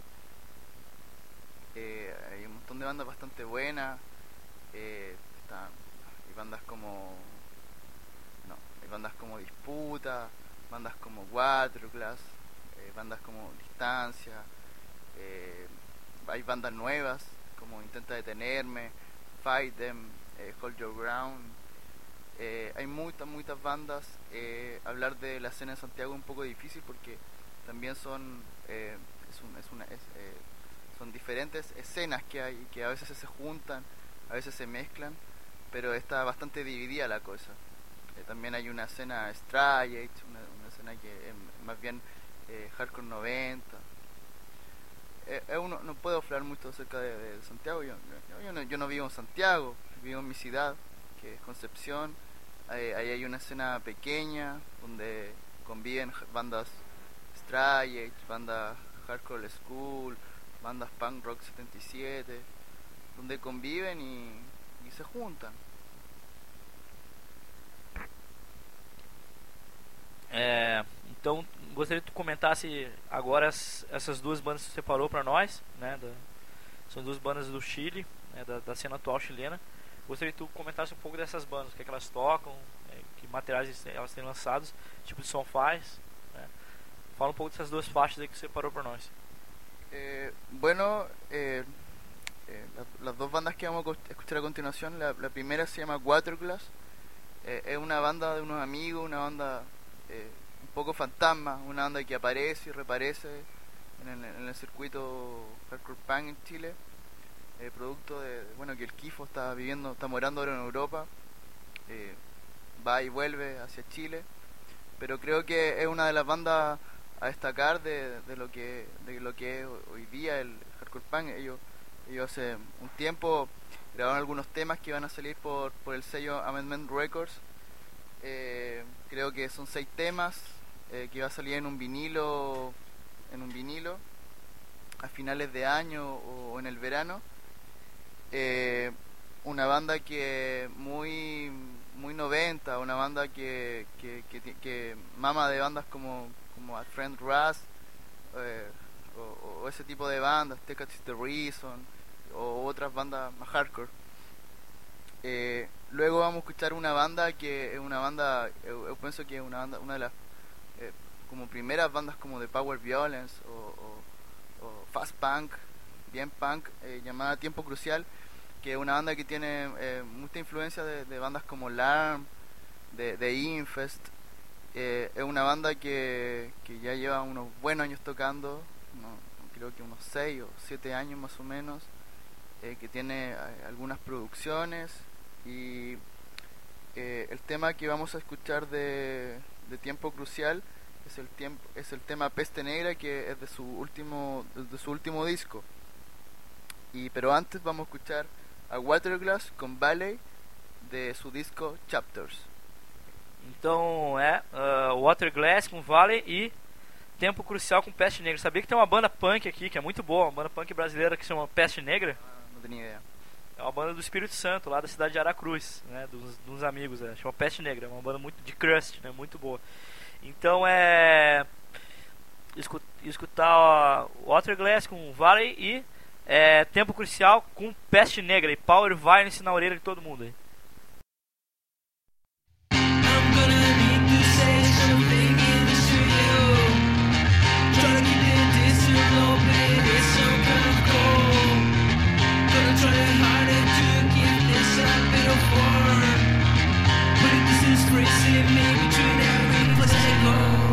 Eh, hay un montón de bandas bastante buenas. Eh, están, hay bandas como no, hay bandas como Disputa, bandas como Waterglass, eh, bandas como Distancia. Eh, hay bandas nuevas como Intenta Detenerme, Fight Them, eh, Hold Your Ground. Eh, hay muchas, muchas bandas. Eh, hablar de la escena de Santiago es un poco difícil porque también son eh, es un, es una, es, eh, son diferentes escenas que hay, que a veces se juntan, a veces se mezclan, pero está bastante dividida la cosa. Eh, también hay una escena Stray Edge, una, una escena que es más bien eh, hardcore noventa. Eh, eh, uno no puedo hablar mucho acerca de, de Santiago. Yo, yo, yo, no, yo no vivo en Santiago, vivo en mi ciudad, que es Concepción. Ahí, ahí hay una escena pequeña donde conviven bandas Stray Edge, bandas Hardcore School, bandas Punk Rock setenta y siete, donde conviven y, y se juntan. É, então, gostaria que tu comentasse agora as, essas duas bandas que você separou para nós, né? Da, são duas bandas do Chile, né, da, da cena atual chilena. Gostaria que tu comentasse um pouco dessas bandas, o que, é que elas tocam, é, que materiais elas têm lançados, que tipo de som faz, né? Fala um pouco dessas duas faixas aí que você separou para nós. Eh, bueno, eh, eh, la, las dos bandas que vamos a escuchar a continuación, la, la primera se llama Waterglass. Eh, es una banda de unos amigos, una banda eh, un poco fantasma, una banda que aparece y reaparece en el, en el circuito hardcore punk en Chile, eh, producto de, bueno, que el Kifo está viviendo, está morando ahora en Europa, eh, va y vuelve hacia Chile, pero creo que es una de las bandas a destacar de, de lo que de lo que es hoy día el hardcore punk. Ellos, ellos hace un tiempo grabaron algunos temas que van a salir por, por el sello Amendment Records. Eh, creo que son seis temas eh, que va a salir en un vinilo en un vinilo a finales de año o en el verano. Eh, una banda que muy muy noventa, una banda que que, que, que mama de bandas como como A Friend Russ, eh, o, o ese tipo de bandas, Take Is The Reason, o otras bandas más hardcore. Eh, luego vamos a escuchar una banda que es una banda, yo, yo pienso que es una banda, una de las eh, como primeras bandas como de Power Violence o, o, o Fast Punk, bien punk, eh, llamada Tiempo Crucial, que es una banda que tiene eh, mucha influencia de, de bandas como Larm, de, de Infest. Eh, es una banda que, que ya lleva unos buenos años tocando, no, creo que unos seis o siete años más o menos. eh, que tiene eh, algunas producciones y eh, el tema que vamos a escuchar de, de Tiempo Crucial es el tiempo es el tema Peste Negra, que es de su último de su último disco. Y pero antes vamos a escuchar a Waterglass con Valley de su disco Chapters. Então é uh, Waterglass com Valley e Tempo Crucial com Peste Negra. Sabia que tem uma banda punk aqui que é muito boa, uma banda punk brasileira que se chama Peste Negra? Ah, não tenho ideia. É uma banda do Espírito Santo, lá da cidade de Aracruz, né, dos, dos amigos, é, chama Peste Negra, é uma banda muito de crust, né, muito boa. Então é escutar, escutar ó, Waterglass com Valley e é, Tempo Crucial com Peste Negra e Power Violence na orelha de todo mundo aí. I'm gonna need to say something in this to you. Try to keep it distant, low, but it is some kind of cold. Gonna try harder to keep this a bit of warm. But if this is freezing me between every place I go.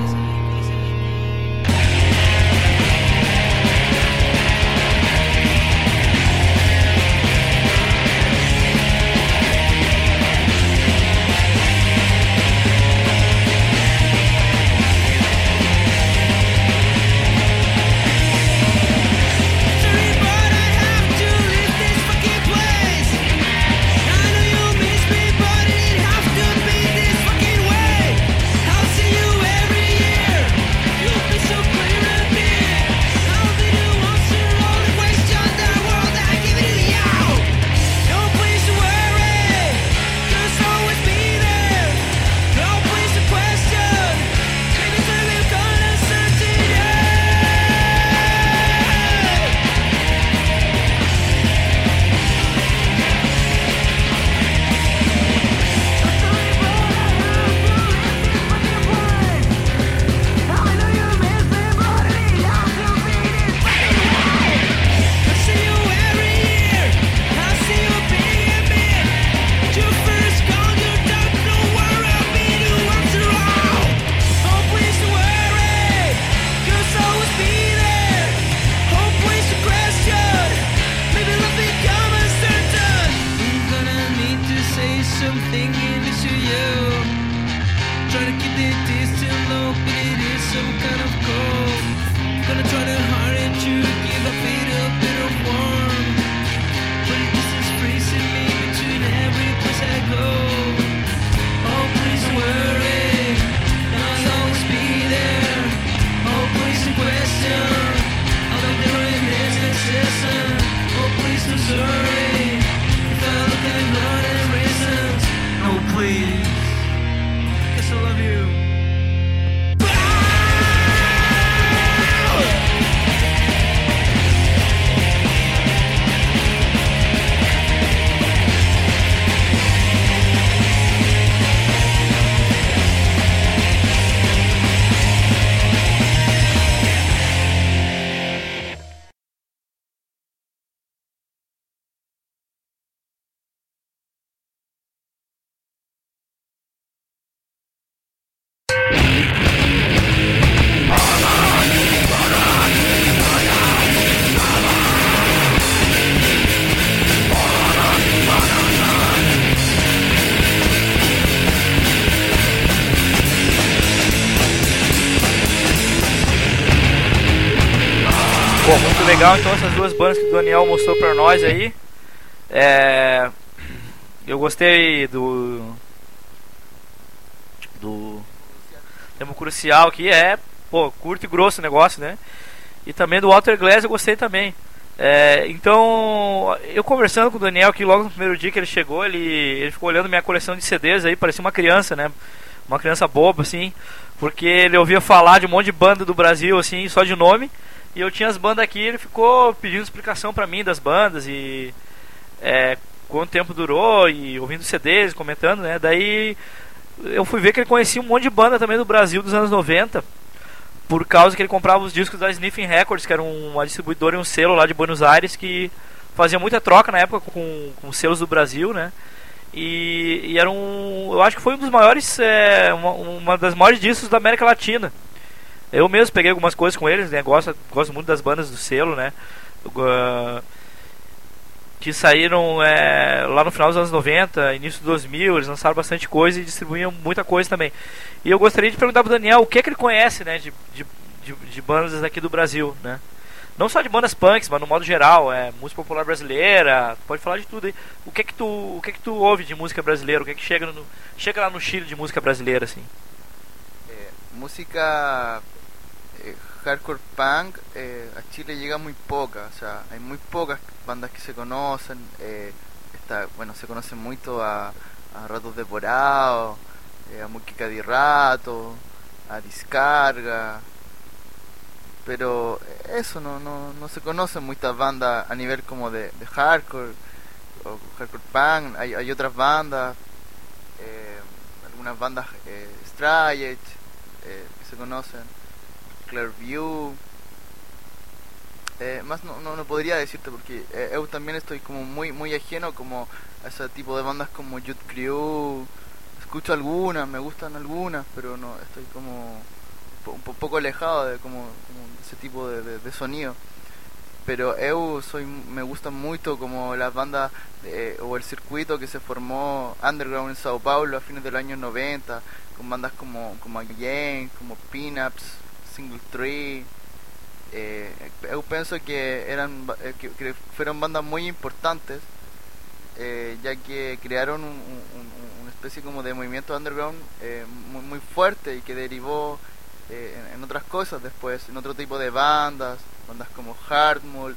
Bom, muito legal então essas duas bandas que o Daniel mostrou pra nós aí. É, eu gostei do do Tempo Crucial, que é, pô, curto e grosso o negócio, né? E também do Waterglass eu gostei também. É, então, eu conversando com o Daniel aqui logo no primeiro dia que ele chegou, ele, ele ficou olhando minha coleção de C Ds aí, parecia uma criança, né? Uma criança boba, assim, porque ele ouvia falar de um monte de banda do Brasil, assim, só de nome. E eu tinha as bandas aqui, ele ficou pedindo explicação pra mim das bandas e é, quanto tempo durou, e ouvindo C Ds, comentando, né? Daí eu fui ver que ele conhecia um monte de banda também do Brasil dos anos noventa, por causa que ele comprava os discos da Sniffing Records, que era uma distribuidora e um selo lá de Buenos Aires, que fazia muita troca na época com, com selos do Brasil, né? E, e era um, eu acho que foi um dos maiores, é, uma, uma das maiores discos da América Latina. Eu mesmo peguei algumas coisas com eles, né? Gosto, gosto muito das bandas do selo, né? Uh, que saíram é, lá no final dos anos noventa, início dos dois mil, eles lançaram bastante coisa e distribuíam muita coisa também. E eu gostaria de perguntar pro Daniel o que é que ele conhece, né, de, de, de, de bandas aqui do Brasil, né? Não só de bandas punks, mas no modo geral, é música popular brasileira, pode falar de tudo aí. O que é que tu, o que é que tu ouve de música brasileira? O que é que chega no, chega lá no Chile de música brasileira assim? Eh, música eh, hardcore punk eh, a Chile llega muy poca, o sea, hay muy pocas bandas que se conocen. Eh, está, bueno, se conocen mucho a, a Ratos Devorados, eh, a Muquica di Rato, a Discarga, pero eso no, no, no se conocen muchas bandas a nivel como de, de hardcore o hardcore punk. Hay, hay otras bandas, eh, algunas bandas eh, Stray Edge, eh, que se conocen, Clearview. Eh, más no, no, no podría decirte porque eh, yo también estoy como muy muy ajeno como a ese tipo de bandas como Youth Crew. Escucho algunas, me gustan algunas, pero no estoy como un po- poco alejado de como, como ese tipo de, de, de sonido. Pero eu soy me gusta mucho como las bandas eh, o el circuito que se formó underground en Sao Paulo a fines del año noventa, con bandas como como Again, como Pinups, Single Tree. Eh, eu pienso que eran ba- eh, que, que fueron bandas muy importantes, eh, ya que crearon un, un- un- una especie como de movimiento underground eh, muy, muy fuerte y que derivó eh, en, en otras cosas después, en otro tipo de bandas, bandas como Hardmalt.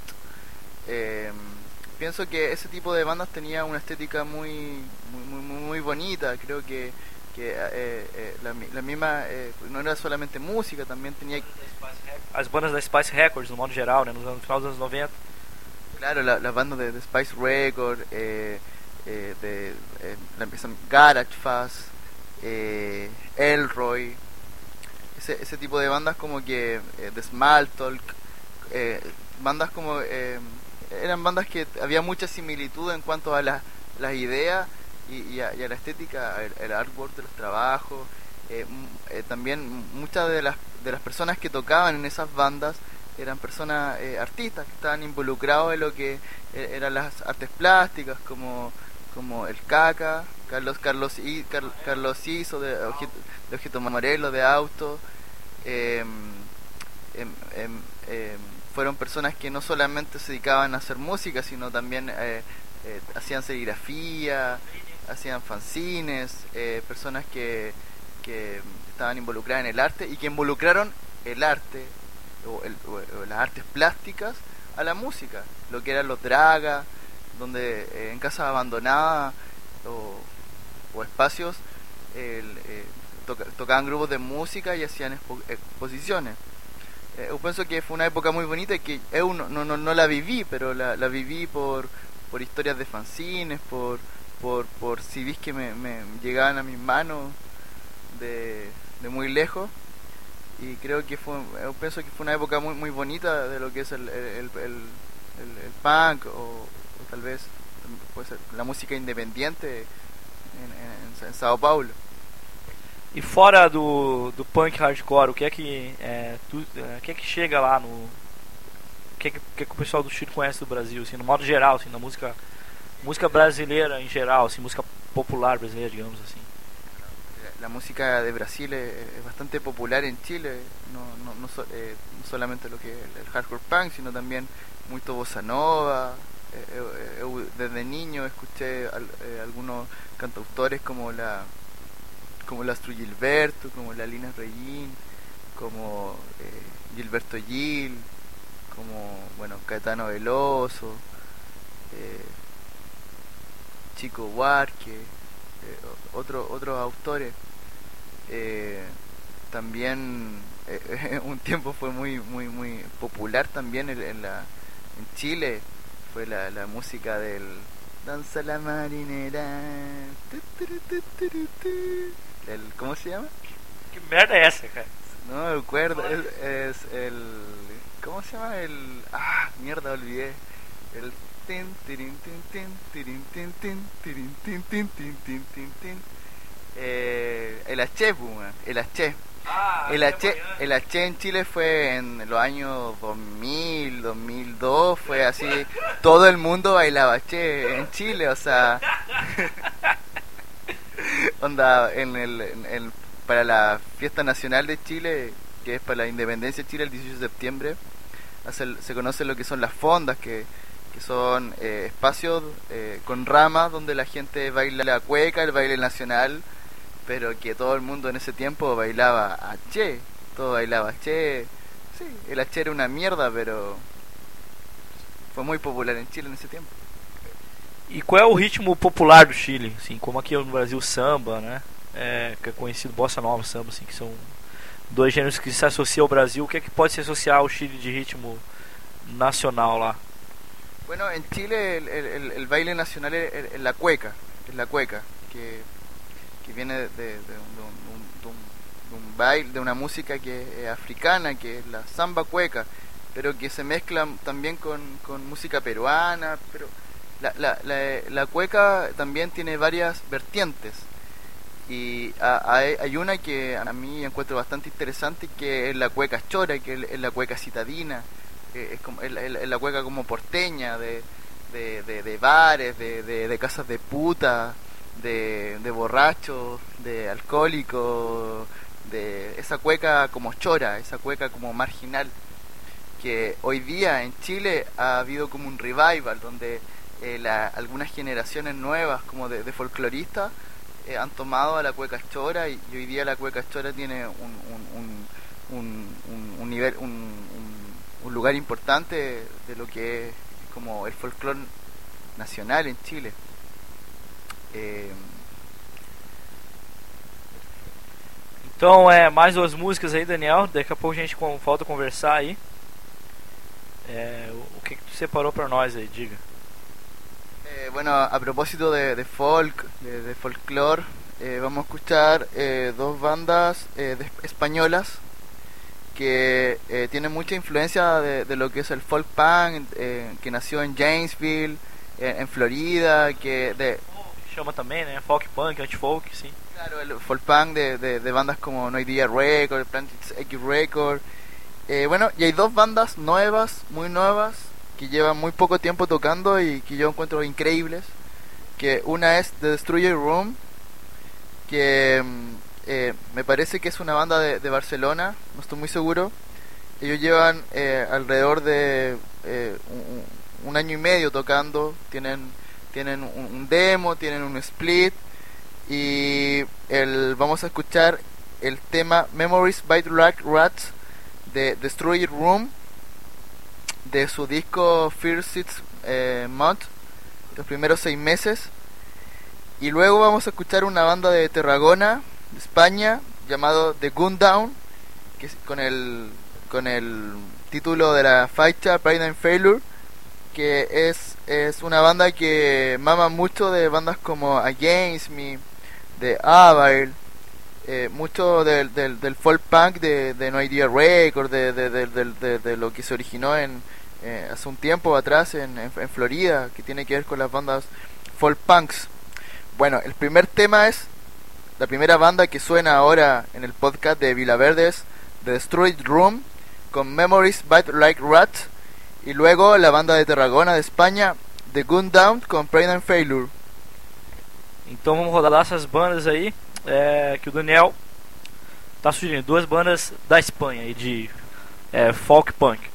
Eh, pienso que ese tipo de bandas tenía una estética muy muy muy, muy, muy bonita. Creo que, que eh, eh, la, mi- la misma eh, no era solamente música, también tenía As bandas da Spice Records, no modo geral, né, no, no final dos anos noventa. claro la- las bandas de, de Spice Record, eh, eh, de eh, la empiezan Garage Fuzz, eh, Elroy, ese, ese tipo de bandas como que eh, de Small Talk, eh, bandas como eh, eran bandas que había mucha similitud en cuanto a la- las ideas y, y a, y a la estética, el, el artwork de los trabajos. Eh, m- eh, también muchas de las de las personas que tocaban en esas bandas eran personas eh, artistas que estaban involucrados en lo que eh, eran las artes plásticas, como como el Caca, Carlos Carlos I, Car- Carlos Iso de Objeto, de Objeto Morelo, de Auto. eh, em, em, em, Fueron personas que no solamente se dedicaban a hacer música, sino también eh, eh, hacían serigrafía, hacían fanzines, eh, personas que, que estaban involucradas en el arte y que involucraron el arte o, el- o- o las artes plásticas a la música, lo que eran los dragas, donde eh, en casas abandonadas o, o espacios el, eh, toca- tocaban grupos de música y hacían expo- exposiciones. Eh, yo pienso que fue una época muy bonita y que yo no, no, no, no la viví, pero la, la viví por, por historias de fanzines, por, por, por C Ds que me, me llegaban a mis manos de, de muy lejos. Y creo que fue, yo pienso que fue una época muy muy bonita de lo que es el, el, el, el, el- el punk o, o tal vez puede ser la música independiente en, en, en Sao Paulo. E fora do, do punk hardcore, o que é que é, tu, é, o que é que chega lá no o que é que, o que é que o pessoal do Chile conhece do Brasil, assim, no modo geral, assim, na música música brasileira em geral, assim, música popular brasileira, digamos assim. La música de Brasil es, es bastante popular en Chile, no, no, no, so- eh, no solamente lo que es el, el hardcore punk, sino también mucho bossa nova. Eh, eh, eu desde niño escuché al- eh, algunos cantautores como la como la Astrid Gilberto, como la Lina Regín, como eh, Gilberto Gil, como bueno Caetano Veloso, eh, Chico Buarque, eh, o- otro, otros autores. Eh, también eh, un tiempo fue muy muy muy popular también en, en la en Chile fue la, la música del Danza la marinera, tu, tu, tu, tu, tu, tu. El, ¿cómo se llama? Que merda é essa, cara? No me acuerdo, es, es el ¿cómo se llama? El ah, mierda, olvidé. El tin tirin tin tin tirin tin tin tirin tin tin tin tin tin tin. Eh, el H, pues, weón, el H. Ah, El H, el H en Chile fue en los años dos mil, dos mil dos, fue así, todo el mundo bailaba H en Chile, o sea, onda, en el, en el- para la fiesta nacional de Chile, que es para la independencia de Chile el dieciocho de septiembre, hace- se conoce lo que son las fondas, que, que son eh, espacios eh, con ramas donde la gente baila la cueca, el baile nacional, pero que todo el mundo en ese tiempo bailaba H, todo bailaba H. Sí, el H era una mierda, pero fue muy popular en Chile en esse tempo. E qual é o ritmo popular do Chile? Assim, como aqui no Brasil samba, né? É, que é conhecido bossa nova, samba, assim, que são dois gêneros que se associam ao Brasil. O que é que pode se associar ao Chile de ritmo nacional lá? Bueno, en Chile el, el- el- el baile nacional es, es la cueca, es la cueca, que, que viene de, de- de un, de un- de un- de un baile, de una música que es africana, que es la samba cueca, pero que se mezcla también con, con música peruana, pero la, la, la, la cueca también tiene varias vertientes. Y a- hay, hay una que a mí encuentro bastante interesante, que es la cueca chora, que es es la cueca citadina, que es, como, es, la, es la cueca como porteña, de, de, de, de bares, de, de, de casas de puta, de, de borrachos, de alcohólicos, de esa cueca como chora, esa cueca como marginal, que hoy día en Chile ha habido como un revival, donde eh, la- algunas generaciones nuevas como de, de folcloristas eh, han tomado a la cueca chora, y, y hoy día la cueca chora tiene un, un, un, un, un- un nivel, un, un- un lugar importante de lo que es como el folclore nacional en Chile. Eh, Então, é, mais duas músicas aí, Daniel. Daqui a pouco a gente com, volta a conversar aí. É, o o que, que tu separou pra nós aí, diga. Eh, bueno, a propósito de, de folk, de, de folclore, eh, vamos a escuchar eh, dos bandas eh, de- españolas que eh, tienen mucha influencia de, de lo que es el folk punk, eh, que nació en Janesville, eh, en Florida, que de, Chama também, né? Folk punk, anti-folk, sim. claro, el folk punk de, de, de bandas como No Idea Record, Planet X Record. Eh, bueno, y hay dos bandas nuevas, muy nuevas, que llevan muy poco tiempo tocando y que yo encuentro increíbles. Que una es The Destroyer Room, que mm, eh, me parece que es una banda de, de Barcelona, no estoy muy seguro. Ellos llevan eh, alrededor de eh, un, un año y medio tocando, tienen, tienen un, un demo, tienen un split, y el, vamos a escuchar el tema Memories by Black Rats de Destroyer Room, de su disco First Six eh, Months, los primeros seis meses. Y luego vamos a escuchar una banda de Tarragona, de España, llamado The Gundown, que es con el con el título de la faixa Pride and Failure, que es, es una banda que mama mucho de bandas como Against Me, de Abail, eh, mucho del, del, del folk punk de, de No Idea Record, de, de, de, de, de- de lo que se originó en eh, hace un tiempo atrás en, en, en Florida, que tiene que ver con las bandas folk punks. Bueno, el primer tema es la primera banda que suena ahora en el podcast de Vilaverde, es The Destroyed Room, con Memories Bite Like Rats, y luego la banda de Tarragona de España, The Gundown, con Pride and Failure. Então vamos rodar essas bandas aí, é, que o Daniel tá sugerindo. Duas bandas da Espanha aí, de é, folk punk.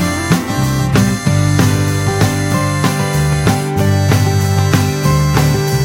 Memories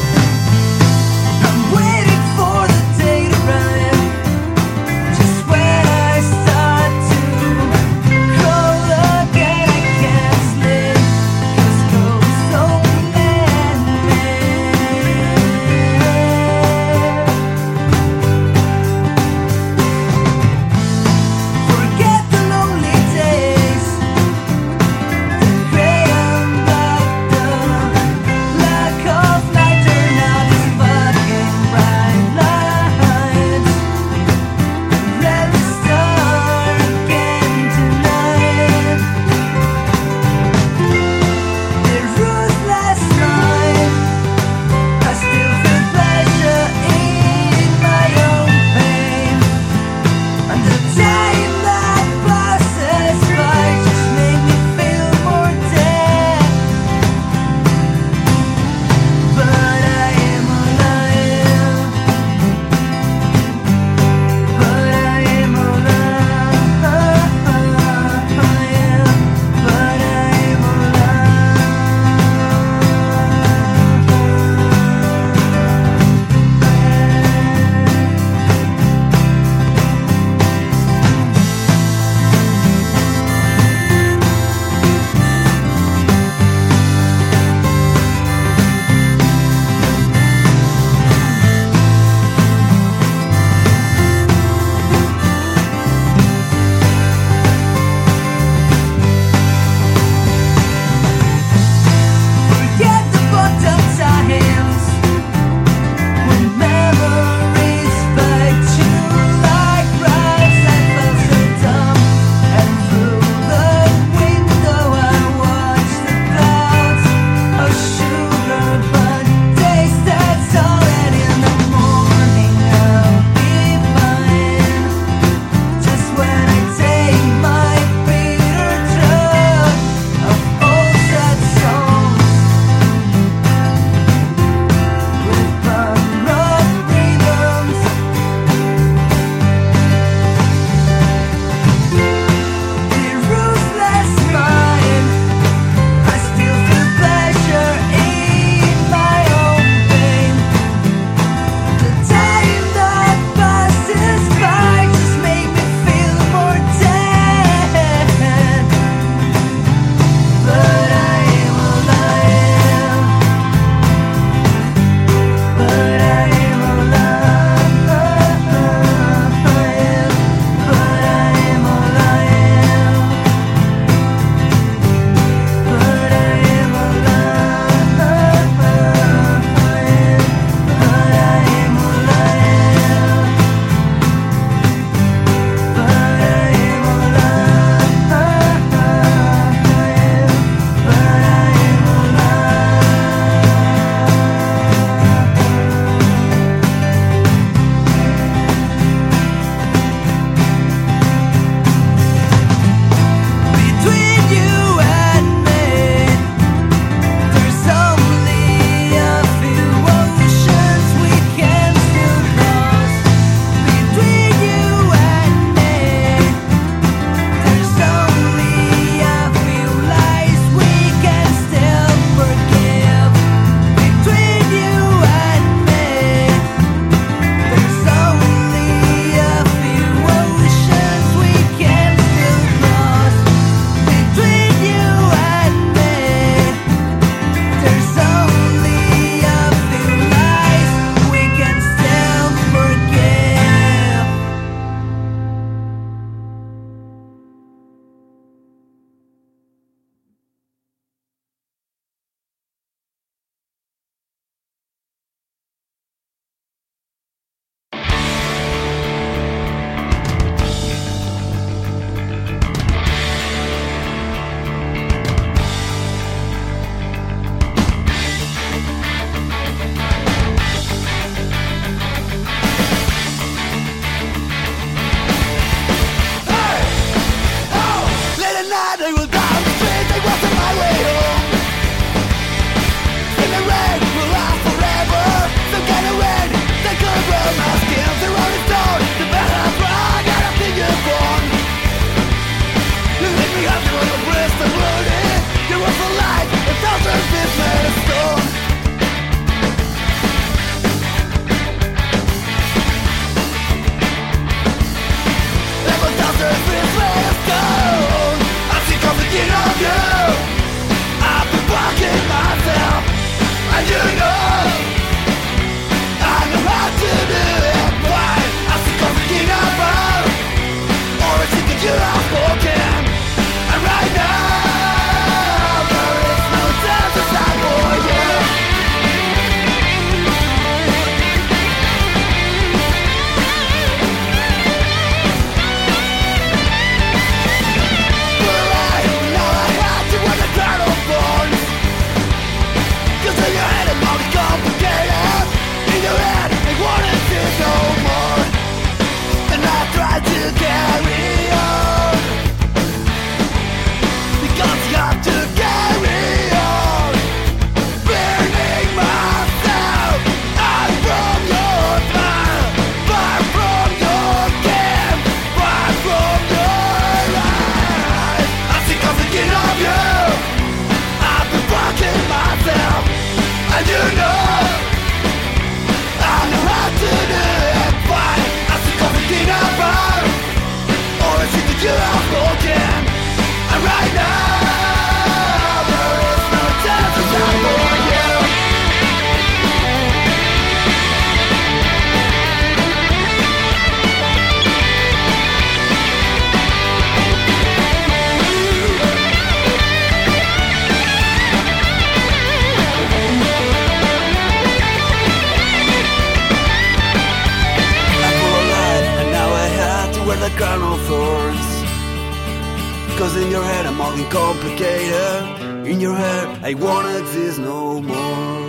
Cause in your head I'm all complicated. In your head I wanna exist no more.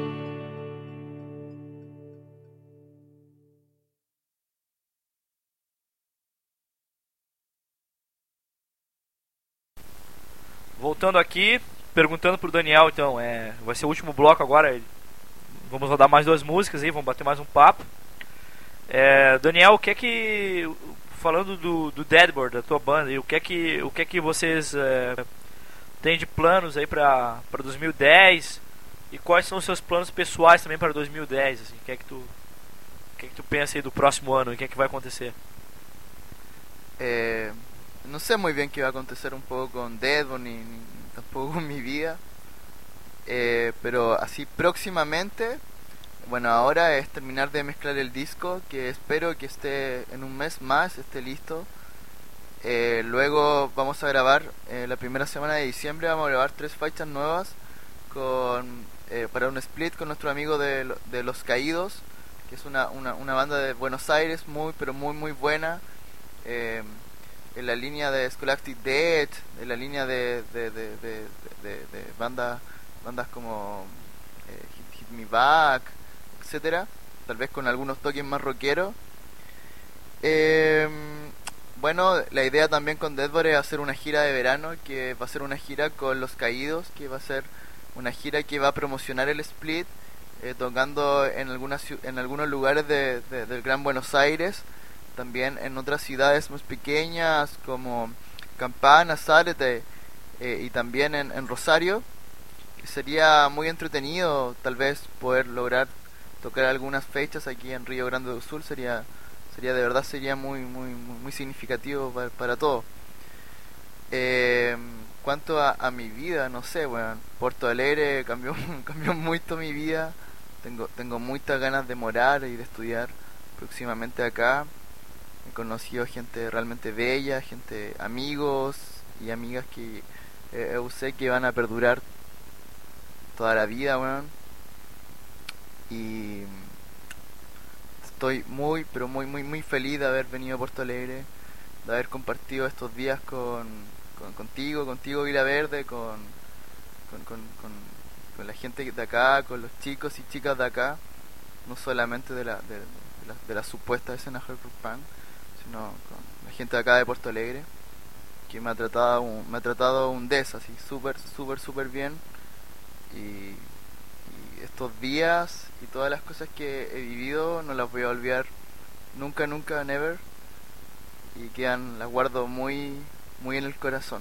Voltando aqui, perguntando pro Daniel, então, é, vai ser o último bloco agora. Vamos rodar mais duas músicas aí, vamos bater mais um papo. É, Daniel, o que é que, falando do, do Deadboard, da tua banda, e o que é que, o que é que vocês é, têm de planos aí para para dois mil e dez, e quais são os seus planos pessoais também para dois mil e dez, assim, o que é que tu, o que é que tu pensa aí do próximo ano, e o que é que vai acontecer? Eh, no sé muy bien qué va a acontecer un poco con Deadboard ni, ni tampoco con mi vida, eh, pero así próximamente, bueno, ahora es terminar de mezclar el disco, que espero que esté en un mes más, esté listo. Eh, luego vamos a grabar, eh, la primera semana de diciembre vamos a grabar tres fechas nuevas con eh, para un split con nuestro amigo de, lo- de Los Caídos, que es una, una, una banda de Buenos Aires muy pero muy muy buena, eh, en la línea de Scholastic Dead, en la línea de, de, de, de, de, de bandas, bandas como eh, Hit, Hit Me Back, etcétera, tal vez con algunos toques más rockeros. Eh, bueno, la idea también con Deadboard es hacer una gira de verano, que va a ser una gira con Los Caídos, que va a ser una gira que va a promocionar el split, eh, tocando en algunas ciu- en algunos lugares de, de- del Gran Buenos Aires, también en otras ciudades más pequeñas como Campana, Zárate, eh, y también en, en Rosario. Sería muy entretenido tal vez poder lograr tocar algunas fechas aquí en Río Grande do Sul. Sería sería de verdad sería muy muy muy, muy significativo para, para todos. Eh, cuanto a, a mi vida, no sé, bueno, Porto Alegre cambió cambió mucho mi vida. Tengo tengo muchas ganas de morar y de estudiar próximamente acá. He conocido gente realmente bella, gente, amigos y amigas que eh, eu sé que van a perdurar toda la vida, weón. Y estoy muy, pero muy, muy, muy feliz de haber venido a Porto Alegre, de haber compartido estos días con, con- contigo, contigo Vila Verde, con, con, con, con- con la gente de acá, con los chicos y chicas de acá, no solamente de la, de, de la, de la supuesta escena hardcore punk, sino con la gente de acá de Porto Alegre, que me ha tratado un, me ha tratado un des así, súper, súper, súper bien. Y, y estos días y todas las cosas que he vivido no las voy a olvidar nunca, nunca, never. Y quedan, las guardo muy, muy en el corazón.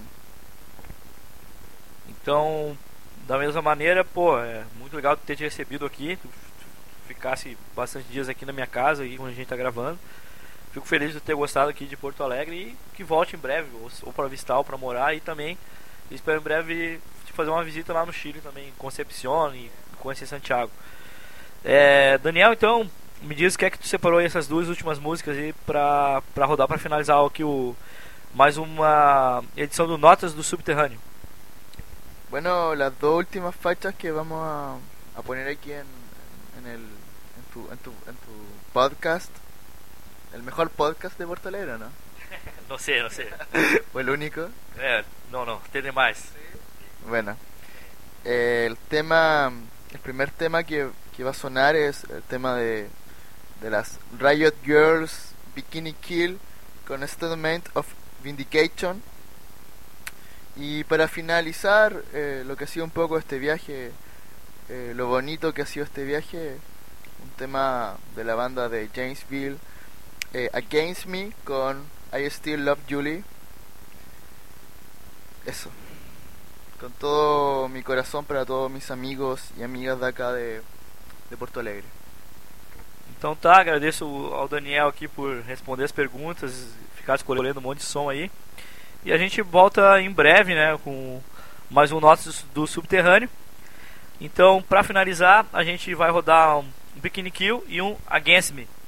Então, da mesma maneira, pô, é muito legal ter te recebido aqui, tu, tu ficasse bastante dias aqui na minha casa aí quando a gente tá gravando. Fico feliz de ter gostado aqui de Porto Alegre e que volte em breve, ou, ou para visitar ou para morar, e também espero em breve te fazer uma visita lá no Chile também, em Concepción, e conhecer Santiago. É, Daniel, então, me diz o que é que tu separou aí essas duas últimas músicas aí pra, pra rodar, pra finalizar aqui o, mais uma edição do Notas do Subterrâneo. Bueno, las dos últimas fechas que vamos a, a poner aquí en, en, el, en, tu, en, tu, en tu podcast, el mejor podcast de Porto Alegre, ¿no? Não sei, não sei. O el único. É, não, não, tem demais. Bueno, eh, el tema, el primer tema que, que va a sonar es el tema de, de las Riot Girls Bikini Kill con Statement of Vindication. Y para finalizar, eh, lo que ha sido un poco este viaje, eh, lo bonito que ha sido este viaje, un tema de la banda de Janesville, eh, Against Me con I Still Love Julie. Eso. Con todo mi corazón para todos mis amigos y amigas de acá de, de Porto Alegre. Então tá, agradeço ao Daniel aqui por responder as perguntas, ficar escolhendo um monte de som aí. E a gente volta em breve, né, com mais um Notas do Subterrâneo. Então, pra finalizar, a gente vai rodar um Bikini Kill e um Against Me.